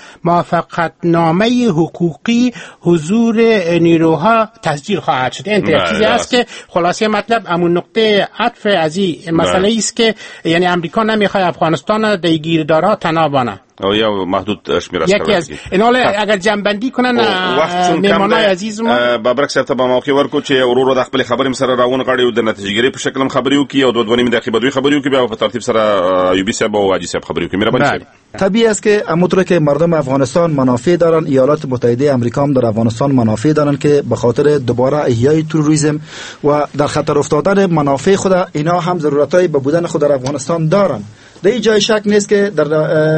موافقتنامه حقوقی حضور نیروها تسجیل خواهد شد. این چیزی است که خلاصه مطلب همون نقطه عطف از این مسئله است که یعنی امریکا نمیخواد افغانستان در گیردارها تنابانه او یا محدود شمیر است یکی از ایناله اگر جنبندی کنن میمانای عزیز ما بابرک صاحب ته موقع ورکو چې ورور د خپل خبرې سره راونه غړي او د نتیجګری په شکل خبريو کی او 2.5 دقیقې بدوي خبريو کی بیا په ترتیب سره ایوبی صاحب او حاجی صاحب خبريو کی مهرباني. طبیعی است که همونطور که مردم افغانستان منافع دارن، ایالات متحده آمریکا هم در افغانستان منافع دارن که به خاطر دوباره احیای تروریسم و در خطر افتادن منافع خود اینا هم ضرورتای به بودن خود در افغانستان دارن. در این جای شک نیست که در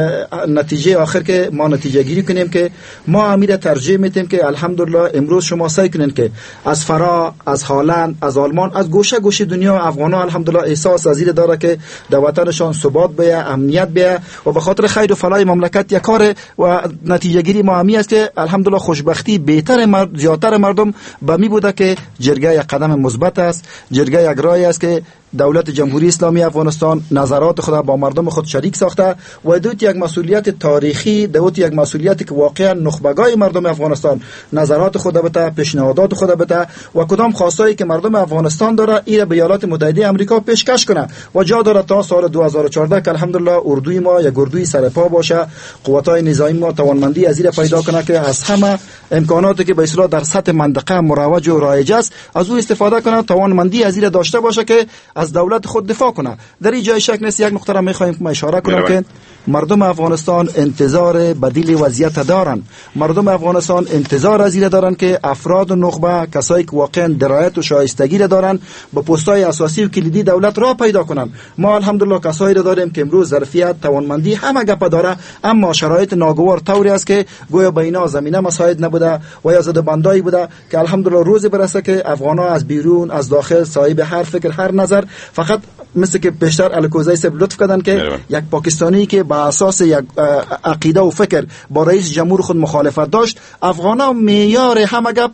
نتیجه آخر که ما نتیجه گیری کنیم که ما امیر ترجیح میتیم که الحمدلله امروز شما سعی کنین که از فرا، از هالند، از آلمان، از گوشه گوشه دنیا افغانا الحمدلله احساس از این داره که در وطنشان ثبات بیه، امنیت بیه و به خاطر خیر و فلاح مملکت یک کار و نتیجه گیری ما همی است که الحمدلله خوشبختی بهتر زیادتر مردم به می بوده که جرگه یک قدم مثبت است، جرگه یک راه است که دولت جمهوری اسلامی افغانستان نظرات خود با مردم خود شریک ساخته و دوت یک مسئولیت تاریخی، دوت یک مسئولیتی که واقعا نخبگای مردم افغانستان نظرات خود بده، پیشنهادات خود بده و کدام خواستایی که مردم افغانستان داره این به ایالات متحده آمریکا پیشکش کنه و جا داره تا سال 2014 که الحمدلله اردوی ما یک اردوی سرپا باشه، قوتای نظامی ما توانمندی از این پیدا کنه که از همه امکاناتی که به اصطلاح در سطح منطقه مروج و رایج است از او استفاده کنه، توانمندی از این داشته باشه که از دولت خود دفاع کنه. در این جای شک نیست. یک نکته را می‌خوایم که اشاره کنم که مردم افغانستان انتظار بدیل وضعیت دارن. مردم افغانستان انتظار از این دارن که افراد نخبه، کسایی که واقعا درایت و شایستگی دارن به پست‌های اساسی و کلیدی دولت را پیدا کنن. ما الحمدلله کسایی را داریم که امروز ظرفیت، توانمندی همه گپ داره، اما شرایط ناگوار طوری است که گویا به اینا زمینه مساعد نبوده و یا زده بندایی بوده که الحمدلله روز برسه که افغانا از بیرون، از داخل، صاحب هر فکر، هر نظر، فقط مثل که بیشتر الکوزای سب لطف کردن که یک پاکستانی که با اساس یک عقیده و فکر با رئیس جمهور خود مخالفت داشت، افغانا معیار همه گپ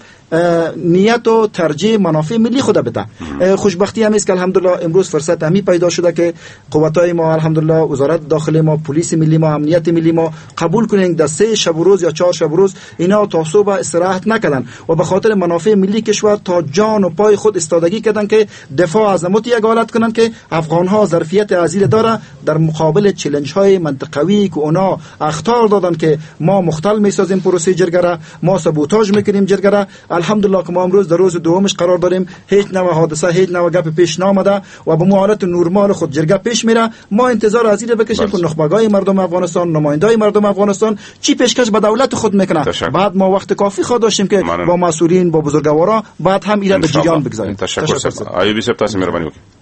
نیت و ترجیح منافع ملی خود بده. خوشبختی هم است که الحمدلله امروز فرصت همی پیدا شده که قوتای ما الحمدلله، وزارت داخلی ما، پلیس ملی ما، امنیت ملی ما قبول کنن در 3 شب و روز یا 4 شب و روز اینا تا صبح استراحت نکردن و به خاطر منافع ملی کشور تا جان و پای خود استادگی کردن که دفاع از عظمت یک حالت کنن که افغان ها ظرفیت عزیز داره در مقابل چالش های منطقوی که اونا اخطار دادن که ما مختل میسازیم پروسه جرگه را، ما سابوتاژ میکنیم جرگه را. الحمدلله که ما امروز در روز دومش قرار داریم، هیچ نوع حادثه، هیچ نوع گپ پیش نامده و به حالت نورمال خود جرگه پیش میره. ما انتظار از این بکشیم که نخبگای مردم افغانستان، نمایندای مردم افغانستان چی پیشکش به دولت خود میکنه. بعد ما وقت کافی خود داشتیم که با مسئولین، با بزرگوارا بعد هم ایران به جریان بگذاریم. تشکر. ایوبی صاحب تاسو مهرباني وکړئ.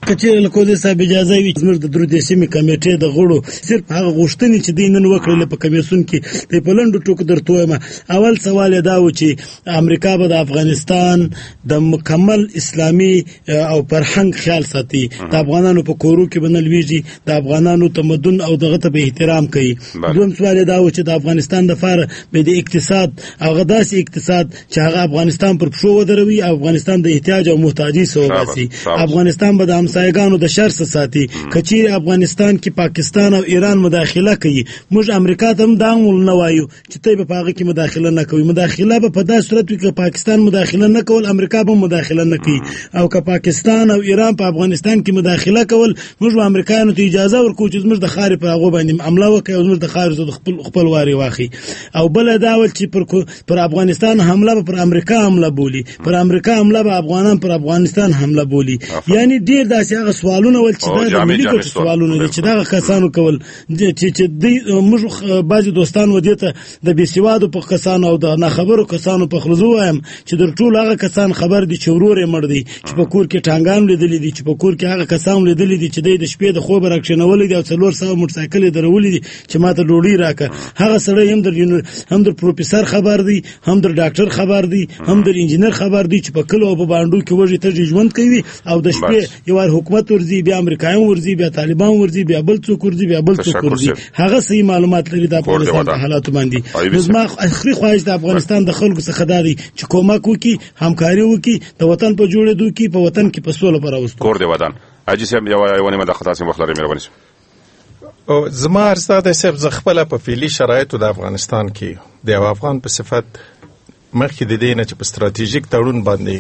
کچېر له کودې صاحب اجازه وي زموږ د درودیسمي کمیټې د غړو صرف هغه غوښتنې چې دوی نن وکړلې په کمیسیون کې د په لنډو ټکو درته وایم. اول سوال یې دا و چې امریکا به د افغانستان د مکمل اسلامي او فرهنګ خیال ساتي، د افغانانو په کورو کې به نه لویږي، د افغانانو تمدن او دغه ته به احترام کوي. دویم سوال یې دا و چې د افغانستان دپاره به د اقتصاد هغه داسې اقتصاد چې هغه افغانستان پر پښو ودروي او افغانستان د احتیاج او محتاجۍ څخه وباسي. افغانستان به د همسایګانو د شر څخه ساتي. کچیر افغانستان کې پاکستان او ایران مداخله کوي، موږ امریکا ته هم دا نه وایو چې ته به په هغه کې مداخله نه کوي. مداخله به په داسې صورت وي چې پاکستان مداخله نه کول، امریکا به مداخله نه کوي. او که پاکستان او ایران په افغانستان کې مداخله کول، موږ به امریکایانو ته اجازه ورکوو چې زموږ د خارې په هغو باندې حمله وکړي او زموږ د خارې څخه خپل وارې واخلي. او بله دا ول چې پر افغانستان حمله به پر امریکا حمله بولي، پر امریکا حمله به افغانان پر افغانستان حمله بولي. یعنی ډیر داسې هغه سوالونه ول چې دا د ملي ګټو سوالونه دي چې دغه کسانو کول چې موږ بعضې دوستان و دې ته د بېسوادو په کسانو او د ناخبرو کسانو په خلوزو وایم چې در ټول هغه کسان خبر دي چې ورور یې مړ دی، چې په کور کې ټانګان لیدلي دي، چې په کور کې هغه کسان لیدلي دي چې دی د شپې د خوبه راکښېنولی دی او 400 موټرسایکل یې درولي دي چې ما ته ډوډۍ راکړه. هغه سړی هم در پروفیسر خبر دی، هم در ډاکټر خبر دی، هم در انجینر خبر دی چې په کلو او په بانډو کې وږي تږي ژوند کوي او د شپې یو حکومت ورځي، بیا امریکایان ورځي، بیا طالبان ورځي، بیا بل څوک ورځي، بیا بل څوک ورځي. هغه صحیح معلومات لري د افغانستان په حالاتو باندې. زما اخري خواهش د افغانستان د خلکو څخه دا دی چې کومک وکړي، همکاري وکړي، د وطن په جوړېدو کې په وطن کې په سوله به راوستو. کور د وطن حاجي صاحب یو نیمه دقیقه تاسو وخت لرئ، مهرباني. او زما عرض دا دی صاحب، زه خپله په فعلي شرایطو د افغانستان کې د یو افغان په صفت مخکې د دې نه چې په ستراتیژیک تړون باندې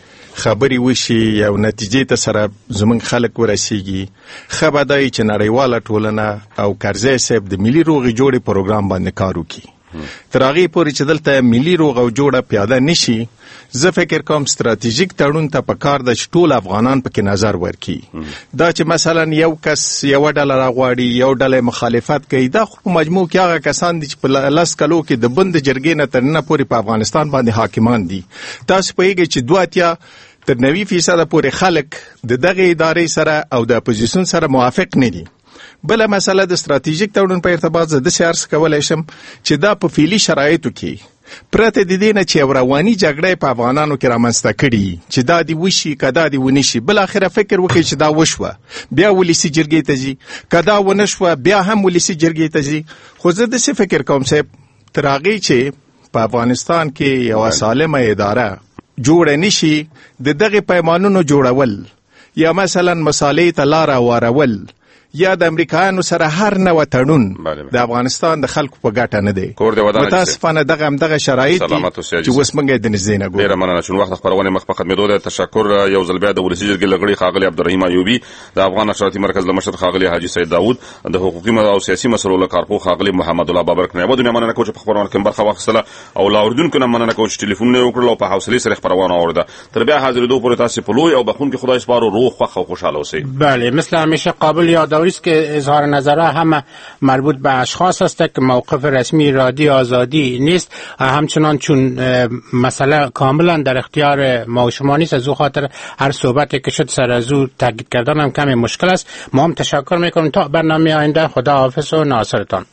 خبرې وشي یا نتیجې ته سره زمونږ خلک ورسیږي، ښه به دا وي چې نړیواله ټولنه او کرزی صاحب د ملي روغې جوړې پروګرام باندې کار وکړي. تر هغې پورې چې دلته ملي روغه او جوړه پیاده نشي، زه فکر کوم ستراتیژیک تړون ته پکار ده چې ټول افغانان پکې نظر ورکړي. دا چې مثلا یو کس یوه ډله راغواړي، یو ډله مخالفت کوي، دا خو په مجموع کې هغه کسان دي چې په 10 کلو کې د بند جرګې نه تر ننه پورې په افغانستان باندې حاکمان دي. تاسو پوهیږئ چې 2 تر 90% پورې خلک د دغه ادارې سره او د اپوزیسیون سره موافق نه دي. بله مسله د ستراتیژیک تړون په ارتباط زه داسې عرض کولی شم چې دا په فعلي شرایطو کې پرته د دې نه چې یو رواني جګړه په افغانانو کې رامنځته کړي چې دا دې وشي که دا دې ونه شي، بالاخره فکر وکړي چې دا وشوه بیا ولسي جرګې ته ځي، که دا ونه شوه بیا هم ولسي جرګې ته ځي. خو زه داسې فکر کوم صاحب تر هغې چې په افغانستان کې یوه سالمه اداره جوړه نشي، د دغه پیمانونو جوړول یا مثلا مصالحې ته لاره وارول یا د امریکایانو سره هر نوع تړون د افغانستان د خلکو په ګټه نه دی. متاسفانه دغه شرایط دي چې اوس موږ یې د نږدې نه ګورو. ډېره مننه چې وخت خپرونې مخ په ختمېدو دی. تشکر یو ځل بیا د ولسي جرګې له غړي ښاغلي عبدالرحیم ایوبي، د افغان اشرافي مرکز له مشر ښاغلي حاجي سید داود، د حقوقي او سیاسي مسلو له کارپوه ښاغلي محمد الله بابرک نه یوه دنیا مننه کوم چې په خپرونه کې برخه واخیستله، او له اورېدونکو نه مننه کوم چې ټلیفونونه یې وکړل او په حوصلې سره خپرونه واورېده. تر بیا حاضرېدو پورې تاسې په لوی او بخښونکي خدای سپارو، روغ خوښ او خوشحاله اوسئ. بله، مثل همیشه قابل یادآوری است که اظهار نظرها همه مربوط به اشخاص است که موقف رسمی رادیو آزادی نیست. همچنان چون مسئله کاملا در اختیار ما و شما نیست، از او خاطر هر صحبتی که شد سر از او تاکید کردن هم کمی مشکل است. ما هم تشکر میکنم. تا برنامه آینده، خدا حافظ و ناصرتان.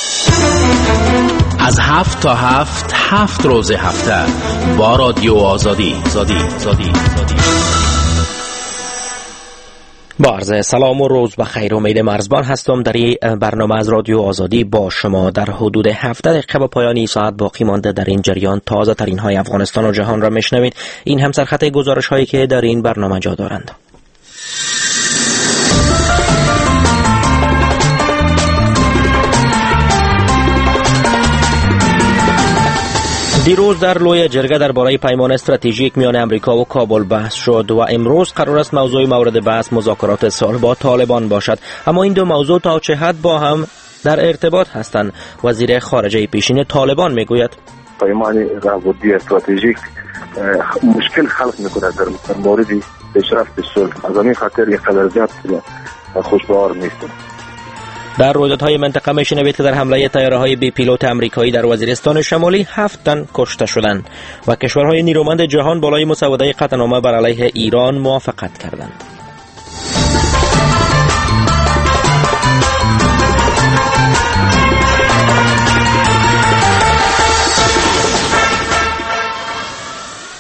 از 7 تا 7 روز هفته با رادیو آزادی. با عرض سلام و روز بخیر، امید مرزبان هستم. در این برنامه از رادیو آزادی با شما در حدود 7 دقیقه به پایان این ساعت باقی مانده در این جریان تازه ترین های افغانستان و جهان را میشنوید. این هم سرخط گزارش هایی که در این برنامه جا دارند. دیروز در لوی جرگه درباره پیمان استراتژیک میان امریکا و کابل بحث شد و امروز قرار است موضوع مورد بحث مذاکرات صلح با طالبان باشد. اما این دو موضوع تا چه حد با هم در ارتباط هستند؟ وزیر خارجه پیشین طالبان میگوید پیمان روابط استراتژیک مشکل خلق میکنه در مورد پیشرفت صلح، از همین خاطر یک قدر زیاد خوشبار نیستم. در رویدادهای منطقه میشنوید که در حمله طیاره‌های بی پیلوت آمریکایی در وزیرستان شمالی 7 تن کشته شدند و کشورهای نیرومند جهان بالای مسوده قطعنامه بر علیه ایران موافقت کردند.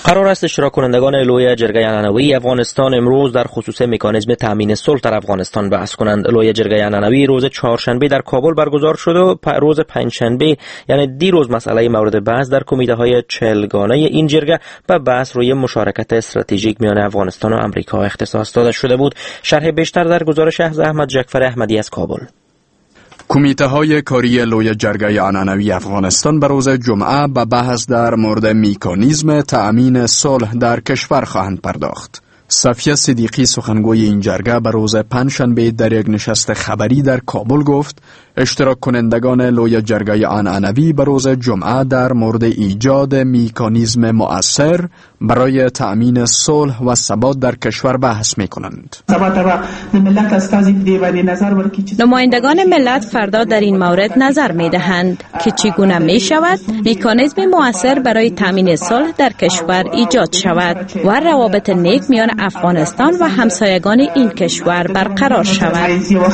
قرار است اشتراک کنندگان لوی جرگه عنعنوی افغانستان امروز در خصوص مکانیزم تامین صلح در افغانستان بحث کنند. لوی جرگه عنعنوی روز چهارشنبه در کابل برگزار شد و روز پنجشنبه یعنی دیروز مسئله مورد بحث در کمیته های 40گانه این جرگه به بحث روی مشارکت استراتژیک میان افغانستان و آمریکا اختصاص داده شده بود. شرح بیشتر در گزارش از احمد جعفر احمدی از کابل. کمیته های کاری لوی جرگه عنعنوی افغانستان به روز جمعه به بحث در مورد مکانیزم تأمین صلح در کشور خواهند پرداخت. صفیه صدیقی سخنگوی این جرگه به روز پنجشنبه در یک نشست خبری در کابل گفت اشتراک کنندگان لوی جرگه عنعنوی به روز جمعه در مورد ایجاد مکانیزم مؤثر برای تأمین صلح و ثبات در کشور بحث می‌کنند. نمایندگان ملت فردا در این مورد نظر می‌دهند که چگونه می‌شود مکانیزم مؤثر برای تأمین صلح در کشور ایجاد شود و روابط نیک میان افغانستان و همسایگان این کشور برقرار شود.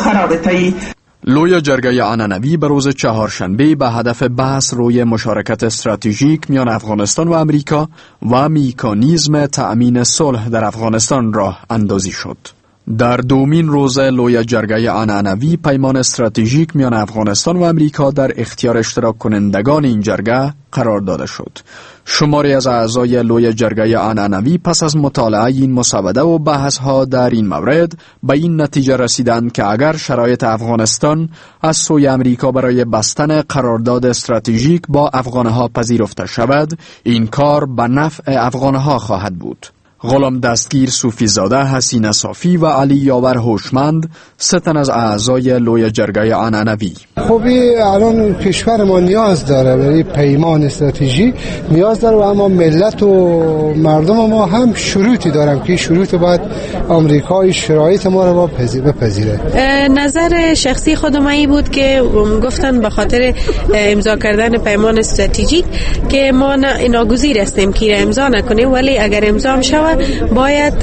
لوی جرگه عنعنوی به روز چهارشنبه به هدف بحث روی مشارکت استراتژیک میان افغانستان و آمریکا و مکانیزم تأمین صلح در افغانستان راه اندازی شد. در دومین روز لوی جرگه عنعنوی پیمان استراتژیک میان افغانستان و آمریکا در اختیار اشتراک کنندگان این جرگه قرار داده شد. شماری از اعضای لوی جرگه عنعنوی پس از مطالعه این مسوده و بحث‌ها در این مورد به این نتیجه رسیدند که اگر شرایط افغانستان از سوی آمریکا برای بستن قرارداد استراتژیک با افغانها پذیرفته شود، این کار به نفع افغانها خواهد بود. غلام دستگیر صوفی زاده، حسین صافی و علی یاور هوشمند 3 تن از اعضای لوی جرگه عنعنوی. خب الان کشور ما نیاز داره برای پیمان استراتژی نیاز داره و اما ملت و مردم ما هم شروطی دارن که شروط باید آمریکای شرایط ما رو بپذیره. نظر شخصی خودم این بود که گفتن به خاطر امضا کردن پیمان استراتژیک که ما ناگزیر هستیم که امضا نکنیم، ولی اگر امضا شود باید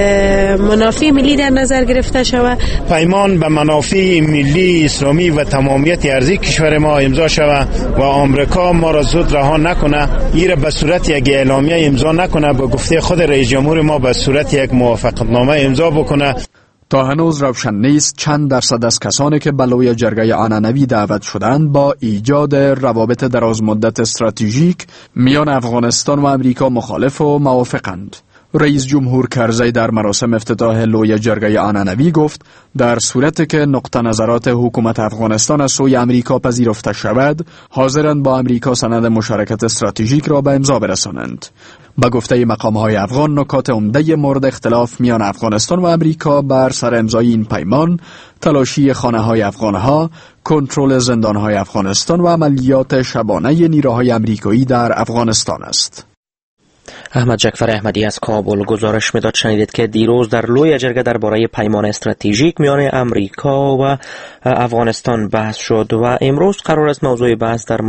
منافع ملی در نظر گرفته شود. پیمان به منافع ملی اسلامی و تمامیت ارضی کشور ما امضا شود و آمریکا ما را زود رها نکنه، این به صورت یک اعلامیه امضا نکنه، به گفته خود رئیس جمهور ما به صورت یک موافقتنامه امضا بکنه. تا هنوز روشن نیست چند درصد از کسانی که به لوی جرگه عنعنوی دعوت شدند با ایجاد روابط دراز مدت استراتژیک میان افغانستان و آمریکا مخالف و موافقند. رئیس جمهور کرزی در مراسم افتتاح لوی جرگه عنعنوی گفت در صورتی که نقطه نظرات حکومت افغانستان از سوی آمریکا پذیرفته شود، حاضرند با آمریکا سند مشارکت استراتژیک را به امضا برسانند. با گفته مقام‌های افغان، نکات عمده مورد اختلاف میان افغانستان و آمریکا بر سر امضای این پیمان تلاشی خانه‌های افغان‌ها، کنترل زندان‌های افغانستان و عملیات شبانه نیروهای آمریکایی در افغانستان است. احمد جعفر احمدی از کابل گزارش میداد. شنیدید که دیروز در لوی جرگه درباره پیمان استراتژیک میان امریکا و افغانستان بحث شد و امروز قرار است موضوع بحث در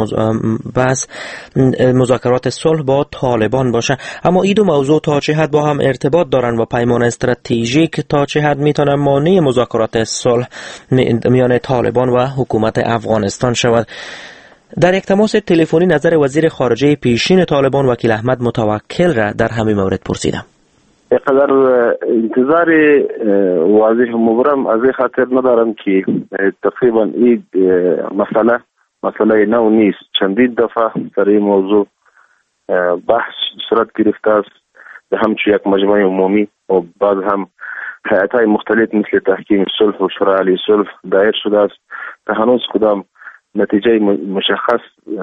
مذاکرات صلح با طالبان باشه. اما این دو موضوع تا چه حد با هم ارتباط دارند و پیمان استراتژیک تا چه حد میتونه مانع مذاکرات صلح میان طالبان و حکومت افغانستان شود؟ در یک تماس تلفنی نظر وزیر خارجه پیشین طالبان وکیل احمد متوکل را در همین مورد پرسیدم. اینقدر انتظار واضح و مبرم از این خاطر ندارم که تقریبا این مسئله نو نیست. چندین دفعه در این موضوع بحث صورت گرفته است، همچون یک مجمع عمومی و بعد هم هیئت‌های مختلف مثل تحکیم صلح و شورای عالی صلح دایر شده است که هنوز کدام نتیجه مشخص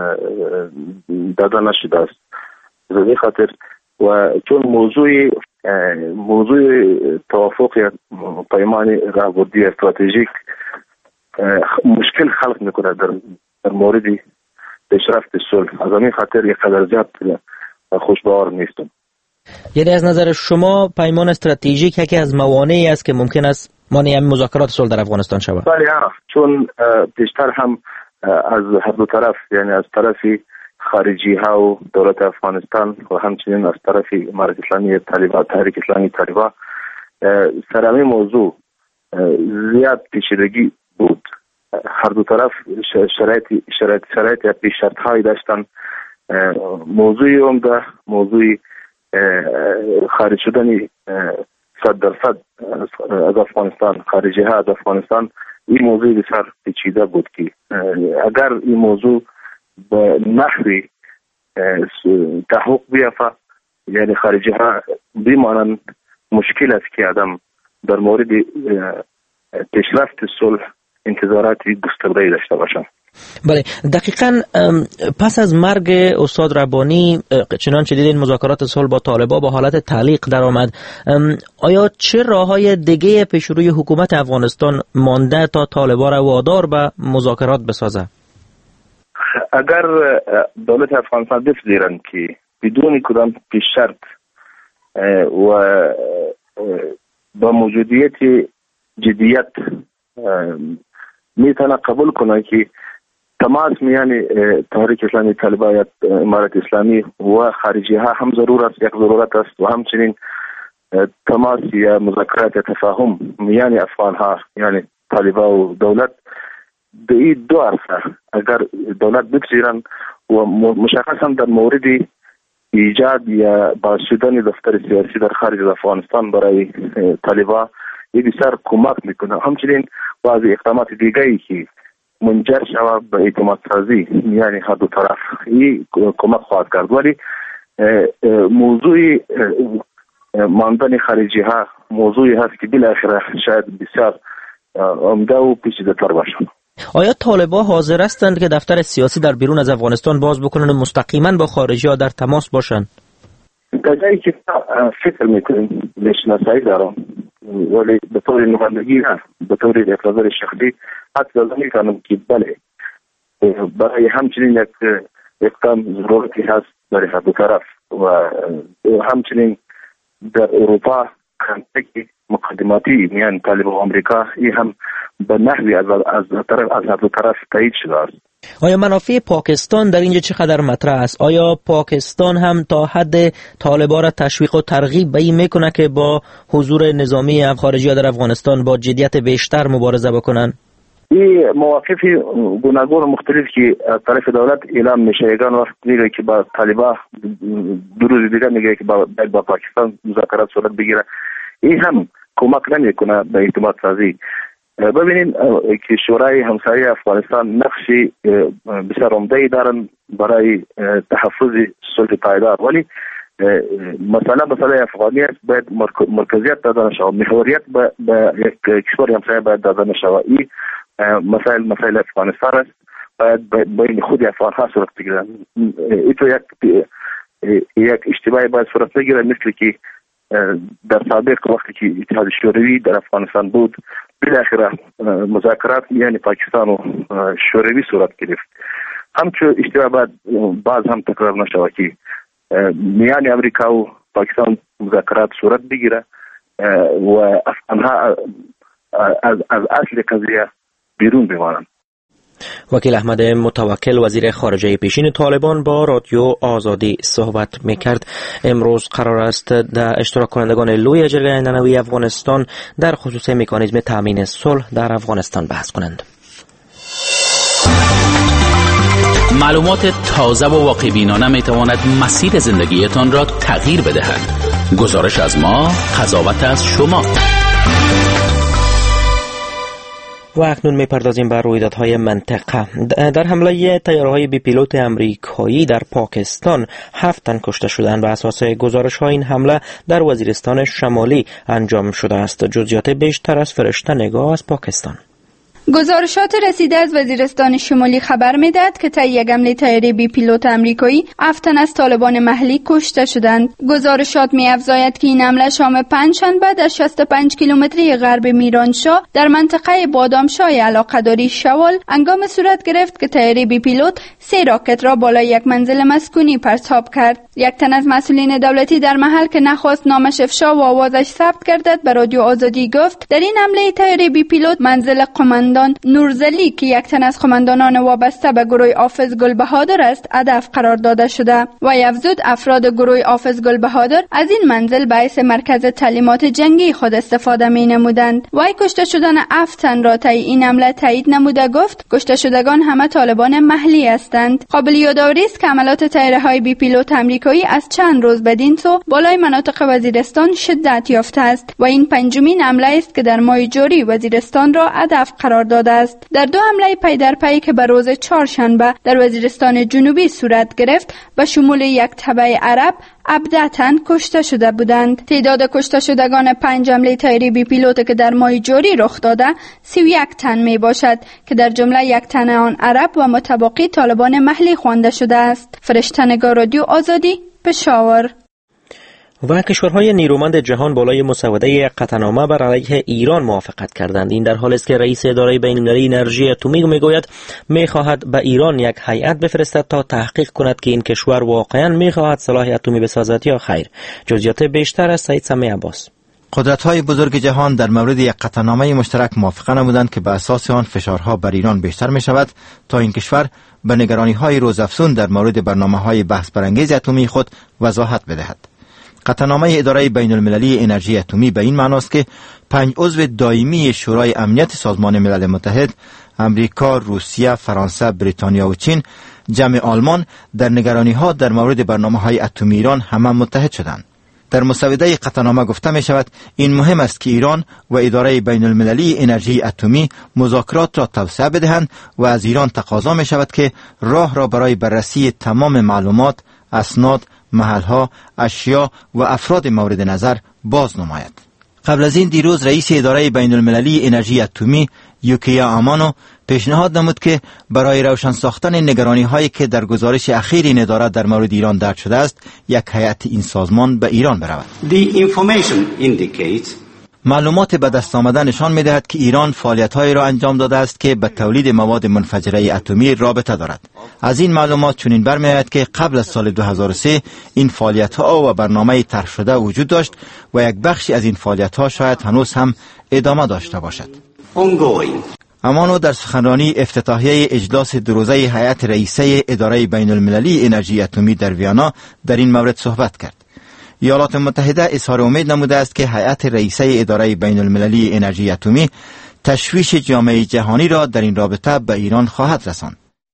داده نشده است. از این خاطر و چون موضوع توافق یا پیمان راهبردی استراتژیک مشکل خلق میکنه در مورد پیشرفت صلح، از این خاطر یک قدر زیاد خوشبار نیستم. یعنی از نظر شما پیمان استراتژیک یکی از موانعی است که ممکن است مانع مذاکرات صلح در افغانستان شود؟ بله، چون بیشتر هم از هر دو طرف، یعنی از طرف خارجی ها و دولت افغانستان و همچنین از طرف امارت اسلامی طالبان، تحریک اسلامی طالبان، سر همین موضوع زیاد پیچیدگی بود. هر دو طرف شرایط یا پیش شرط هایی داشتن. موضوع عمده موضوع خارج شدن 100% از افغانستان، خارجی ها از افغانستان، این موضوع بسیار پیچیده بود که اگر این موضوع به نحوی تحقق بیافته، یعنی خارجی ها بیمانند مشکل است که آدم در مورد پیشرفت صلح انتظاراتی گسترده داشته باشند. بله، دقیقاً پس از مرگ استاد ربانی چنانچه دیدین مذاکرات صلح با طالبان با حالت تعلیق در آمد. آیا چه راههای دیگه پیش روی حکومت افغانستان مانده تا طالبان را وادار به مذاکرات بسازه؟ اگر دولت افغانستان بپذیرند که بدون کدام پیش شرط و با موجودیت جدیت میتونه قبول کنه که تماس میان تحریک اسلامی طالبان یا امارت اسلامی و خارجی ها هم ضرورت است و همچنین تماس یا مذاکرات یا تفاهم میان افغان ها یعنی طالبان و دولت در این دو عرصه اگر دولت بپذیرند و مشخصا در مورد ایجاد یا باز شدن دفتر سیاسی در خارج از افغانستان برای طالبان این بسیار کمک میکنه. همچنین بعضی اقدامات دیگری که منجر شود به اعتماد سازی یعنی هر دو طرف این کمک خواهد کرد، ولی موضوع ماندن خارجی ها موضوعی هست که بالاخره شاید بسیار عمده و پیچیده تر باشه. آیا طالبان حاضر هستند که دفتر سیاسی در بیرون از افغانستان باز بکنند و مستقیما با خارجی ها در تماس باشند؟ در جایی که فکر میکنیم بشناسایی دارم، ولی به طور نمایندگی نه، به طور نظر شخصی حتی میکنم که بله برای همچنین یک اقدام ضرورتی هست برای هر دو طرف و همچنین در اروپا کنتک مقدماتی میان طالبان و امریکا این هم به نحوی از هر دو طرف تایید شده است. آیا منافع پاکستان در اینجا چقدر مطرح است؟ آیا پاکستان هم تا حد طالبان را تشویق و ترغیب به این میکنه که با حضور نظامی خارجی در افغانستان با جدیت بیشتر مبارزه بکنن؟ این مواقف گوناگون و مختلف که از طرف دولت اعلام میشه، یگان وقت میگه که با طالبان دو روز دیگه میگه که با پاکستان مذاکرات صورت بگیره، این هم کمک نمیکنه به اعتماد سازی. ببینید که شورای همسایه افغانستان نقشی بسیار عمده‌ای دارن برای تحفظ صلح پایدار، ولی مسئله افغانیت باید مرکزیت داده نشه، محوریت به یک کشور همسایه باید داده نشه. این مسائل افغانستان است، باید بین خود افغان ها صورت بگیرن. این تو یک اشتباهی باید صورت بگیره، مثل که در سابق وقتی که اتحاد شوروی در افغانستان بود بالاخره مذاکرات میان پاکستان و شوروی صورت گرفت. همچون اشتباه باز هم تکرار نشود که میان امریکا و پاکستان مذاکرات صورت بگیره و افغانها از اصل قضیه بیرون بمانند. وکیل احمد متوکل وزیر خارجه پیشین طالبان با رادیو آزادی صحبت میکرد. امروز قرار است در اشتراک کنندگان لوی جرگه عیننوی افغانستان در خصوص مکانیزم تامین صلح در افغانستان بحث کنند. معلومات تازه و واقع‌بینانه میتواند مسیر زندگیتان را تغییر بدهد. گزارش از ما، قضاوت از شما. و اکنون میپردازیم بر رویدادهای منطقه. در حمله طیاره‌های بی پیلوت امریکایی در پاکستان 7 تن کشته شدند و اساس گزارش‌ها این حمله در وزیرستان شمالی انجام شده است. جزئیات بیشتر از فرشته نگاه از پاکستان. گزارشات رسیده از وزیرستان شمالی خبر می‌دهد که طی یک حمله طیاره بی پیلوت آمریکایی 7 تن از طالبان محلی کشته شدند. گزارشات می‌افزاید که این حمله شام پنجشنبه در 65 کیلومتری غرب میرانشاه در منطقه بادامشاه علاقه‌داری شوال هنگام صورت گرفت که طیاره بی پیلوت 3 راکت را بالای یک منزل مسکونی پرتاب کرد. یک تن از مسئولین دولتی در محل که نخواست نامش افشا و آوازش ثبت گردد به رادیو آزادی گفت در این حمله طیاره بی پیلوت منزل قماندان قماندان نورزلی که یک تن از قماندانان وابسته به گروه حافظ گلبهادر است هدف قرار داده شده و افزود افراد گروه حافظ گلبهادر از این منزل باعث مرکز تعلیمات جنگی خود استفاده می نمودند. وی کشته شدن 7 تن را طی این حمله تایید نموده گفت کشته شدگان همه طالبان محلی هستند. قابل یادآوری است که عملیات طیاره‌های بی پیلوت آمریکایی از چند روز بدین سو بالای مناطق وزیرستان شدت یافته است و این پنجمین حمله است که در ماه جاری وزیرستان را هدف قرار داده است. در 2 حمله پی در پی که به روز چهارشنبه در وزیرستان جنوبی صورت گرفت به شمول یک تبع عرب 17 تن کشته شده بودند. تعداد کشته شدگان 5 حمله طیاره بی پیلوت که در ماه جاری رخ داده 31 تن می باشد که در جمله 1 تن آن عرب و متبقی طالبان محلی خوانده شده است. فرشته‌نگار رادیو آزادی، پشاور. و کشورهای نیرومند جهان بالای مسوده قطعنامه بر علیه ایران موافقت کردند. این در حالی است که رئیس اداره بین‌المللی انرژی اتمی میگوید می‌خواهد به ایران یک هیئت بفرستد تا تحقیق کند که این کشور واقعاً می‌خواهد سلاح اتمی بسازد یا خیر. جزئیات بیشتر از سید سمی عباس. قدرت‌های بزرگ جهان در مورد یک قطعنامه مشترک موافقه نمودند که به اساس آن فشارها بر ایران بیشتر می‌شود تا این کشور به نگرانی‌های روزافزون در مورد برنامه‌های بحث برانگیز اتمی خود وضاحت بدهد. قطعنامه اداره بین‌المللی انرژی اتمی به این معناست که 5 عضو دائمی شورای امنیت سازمان ملل متحد، امریکا، روسیه، فرانسه، بریتانیا و چین، جمع آلمان در نگرانی‌ها در مورد برنامه‌های اتمی ایران همه متحد شدند. در مسوده قطعنامه گفته می شود این مهم است که ایران و اداره بین‌المللی انرژی اتمی مذاکرات را توسعه بدهند و از ایران تقاضا می شود که راه را برای بررسی تمام معلومات، اسناد، محلها، اشیا و افراد مورد نظر باز نماید. قبل از این دیروز رئیس اداره بین‌المللی انرژی اتمی یوکیا آمانو پیشنهاد نمود که برای روشن ساختن نگرانی هایی که در گزارش اخیر این اداره در مورد ایران درج شده است یک هیئت این سازمان به ایران برود. معلومات به دست آمده نشان می دهد که ایران فعالیت‌هایی را انجام داده است که به تولید مواد منفجره اتمی رابطه دارد. از این معلومات چنین برمی‌آید که قبل از سال 2003 این فعالیت‌ها و برنامه طرح شده وجود داشت و یک بخشی از این فعالیت‌ها شاید هنوز هم ادامه داشته باشد. امانو در سخنرانی افتتاحیه اجلاس 2 روزه هیئت رئیسه اداره بین‌المللی انرژی اتمی در ویانا در این مورد صحبت کرد. ایالات متحده اظهار امید نموده است که هیئت رئیسه اداره بین‌المللی انرژی اتمی تشویش جامعه جهانی را در این رابطه به ایران خواهد رساند.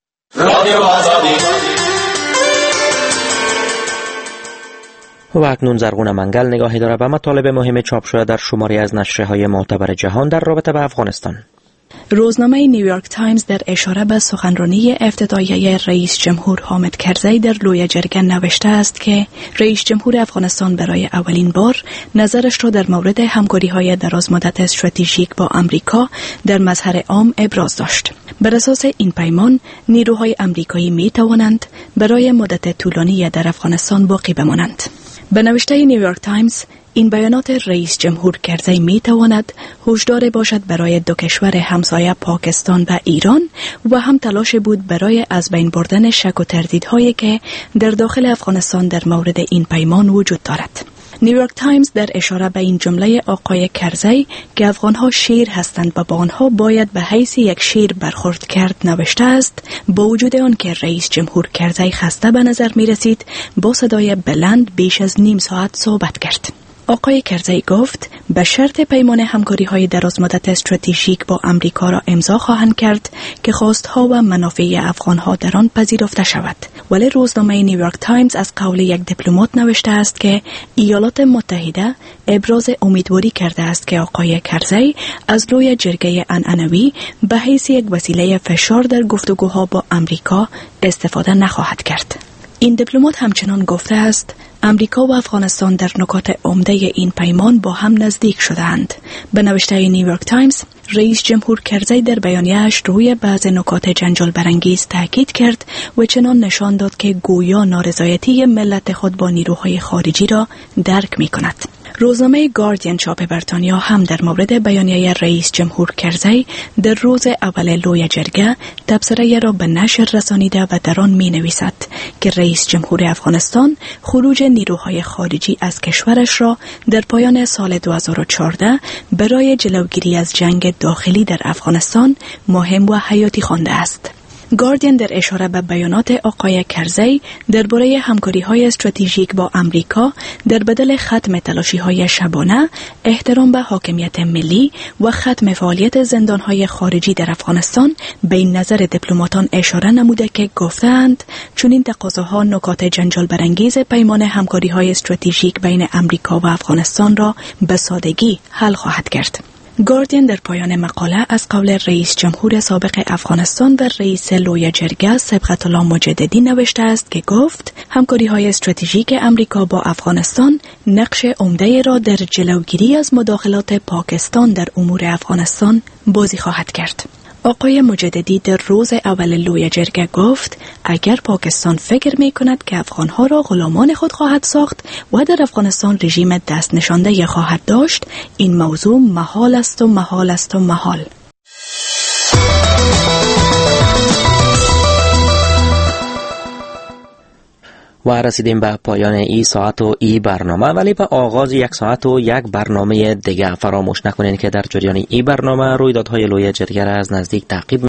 و اکنون زرغون منگل نگاهی داره به مطالب مهم چاپ شده در شماری از نشریه‌های معتبر جهان در رابطه با افغانستان. روزنامه نیویورک تایمز در اشاره به سخنرانی افتتاحیه رئیس جمهور حامد کرزی در لوی جرگه نوشته است که رئیس جمهور افغانستان برای اولین بار نظرش را در مورد همکاری‌های درازمدت استراتژیک با آمریکا در مظهر عام ابراز داشت. بر اساس این پیمان نیروهای آمریکایی می توانند برای مدت طولانی در افغانستان باقی بمانند. به نوشته نیویورک تایمز این بیانات رئیس جمهور کرزی می تواند هشدار باشد برای 2 کشور همسایه پاکستان و ایران و هم تلاش بود برای از بین بردن شک و تردیدهایی که در داخل افغانستان در مورد این پیمان وجود دارد. نیویورک تایمز در اشاره به این جمله آقای کرزی که افغانها شیر هستند و با آنها باید به حیث یک شیر برخورد کرد نوشته است با وجود آن که رئیس جمهور کرزی خسته به نظر می رسید با صدای بلند بیش از نیم ساعت صحبت کرد. آقای کرزی گفت به شرط پیمان همکاری‌های درازمدت استراتژیک با آمریکا را امضا خواهند کرد که خواست‌ها و منافع افغان‌ها در آن پذیرفته شود. ولی روزنامه نیویورک تایمز از قول یک دیپلمات نوشته است که ایالات متحده ابراز امیدواری کرده است که آقای کرزی از روی جرگه عنعنوی به حیث یک وسیله فشار در گفتگوها با آمریکا استفاده نخواهد کرد. این دیپلمات همچنان گفته است امریکا و افغانستان در نکات عمده این پیمان با هم نزدیک شدند. به نوشته نیویورک تایمز رئیس جمهور کرزی در بیانیه‌اش روی بعض نکات جنجال برانگیز تاکید کرد و چنان نشان داد که گویا نارضایتی ملت خود با نیروهای خارجی را درک می‌کند. روزنامه گاردین چاپ بریتانیا هم در مورد بیانیه رئیس جمهور کرزی در روز اول لوی جرگه تبصره را به نشر رسانیده و در آن می‌نویسد که رئیس جمهور افغانستان خروج نیروهای خارجی از کشورش را در پایان سال 2014 برای جلوگیری از جنگ داخلی در افغانستان مهم و حیاتی خوانده است. گاردین در اشاره به بیانات آقای کرزی درباره همکاری‌های استراتژیک با امریکا در بدل ختم تلاشی‌های شبانه، احترام به حاکمیت ملی و ختم فعالیت زندان‌های خارجی در افغانستان به این نظر دیپلماتان اشاره نموده که گفتند چون این تقاضاها نکات جنجال برانگیز پیمان همکاری‌های استراتژیک بین امریکا و افغانستان را به سادگی حل خواهد کرد. گاردین در پایان مقاله از قول رئیس جمهور سابق افغانستان و رئیس لوی جرگه صبغت الله مجددی نوشته است که گفت همکاری‌های استراتژیک امریکا با افغانستان نقش عمده را در جلوگیری از مداخلات پاکستان در امور افغانستان بازی خواهد کرد. آقای مجددی در روز اول لوی جرگه گفت اگر پاکستان فکر می کند که افغانها را غلامان خود خواهد ساخت و در افغانستان رژیم دست نشانده خواهد داشت، این موضوع محال است و محال است و محال. و رسیدیم به پایان ای ساعت و ای برنامه، ولی به آغاز یک ساعت و یک برنامه دیگه فراموش نکنین که در جریان ای برنامه رویدادهای لوی جرگه را از نزدیک تعقیب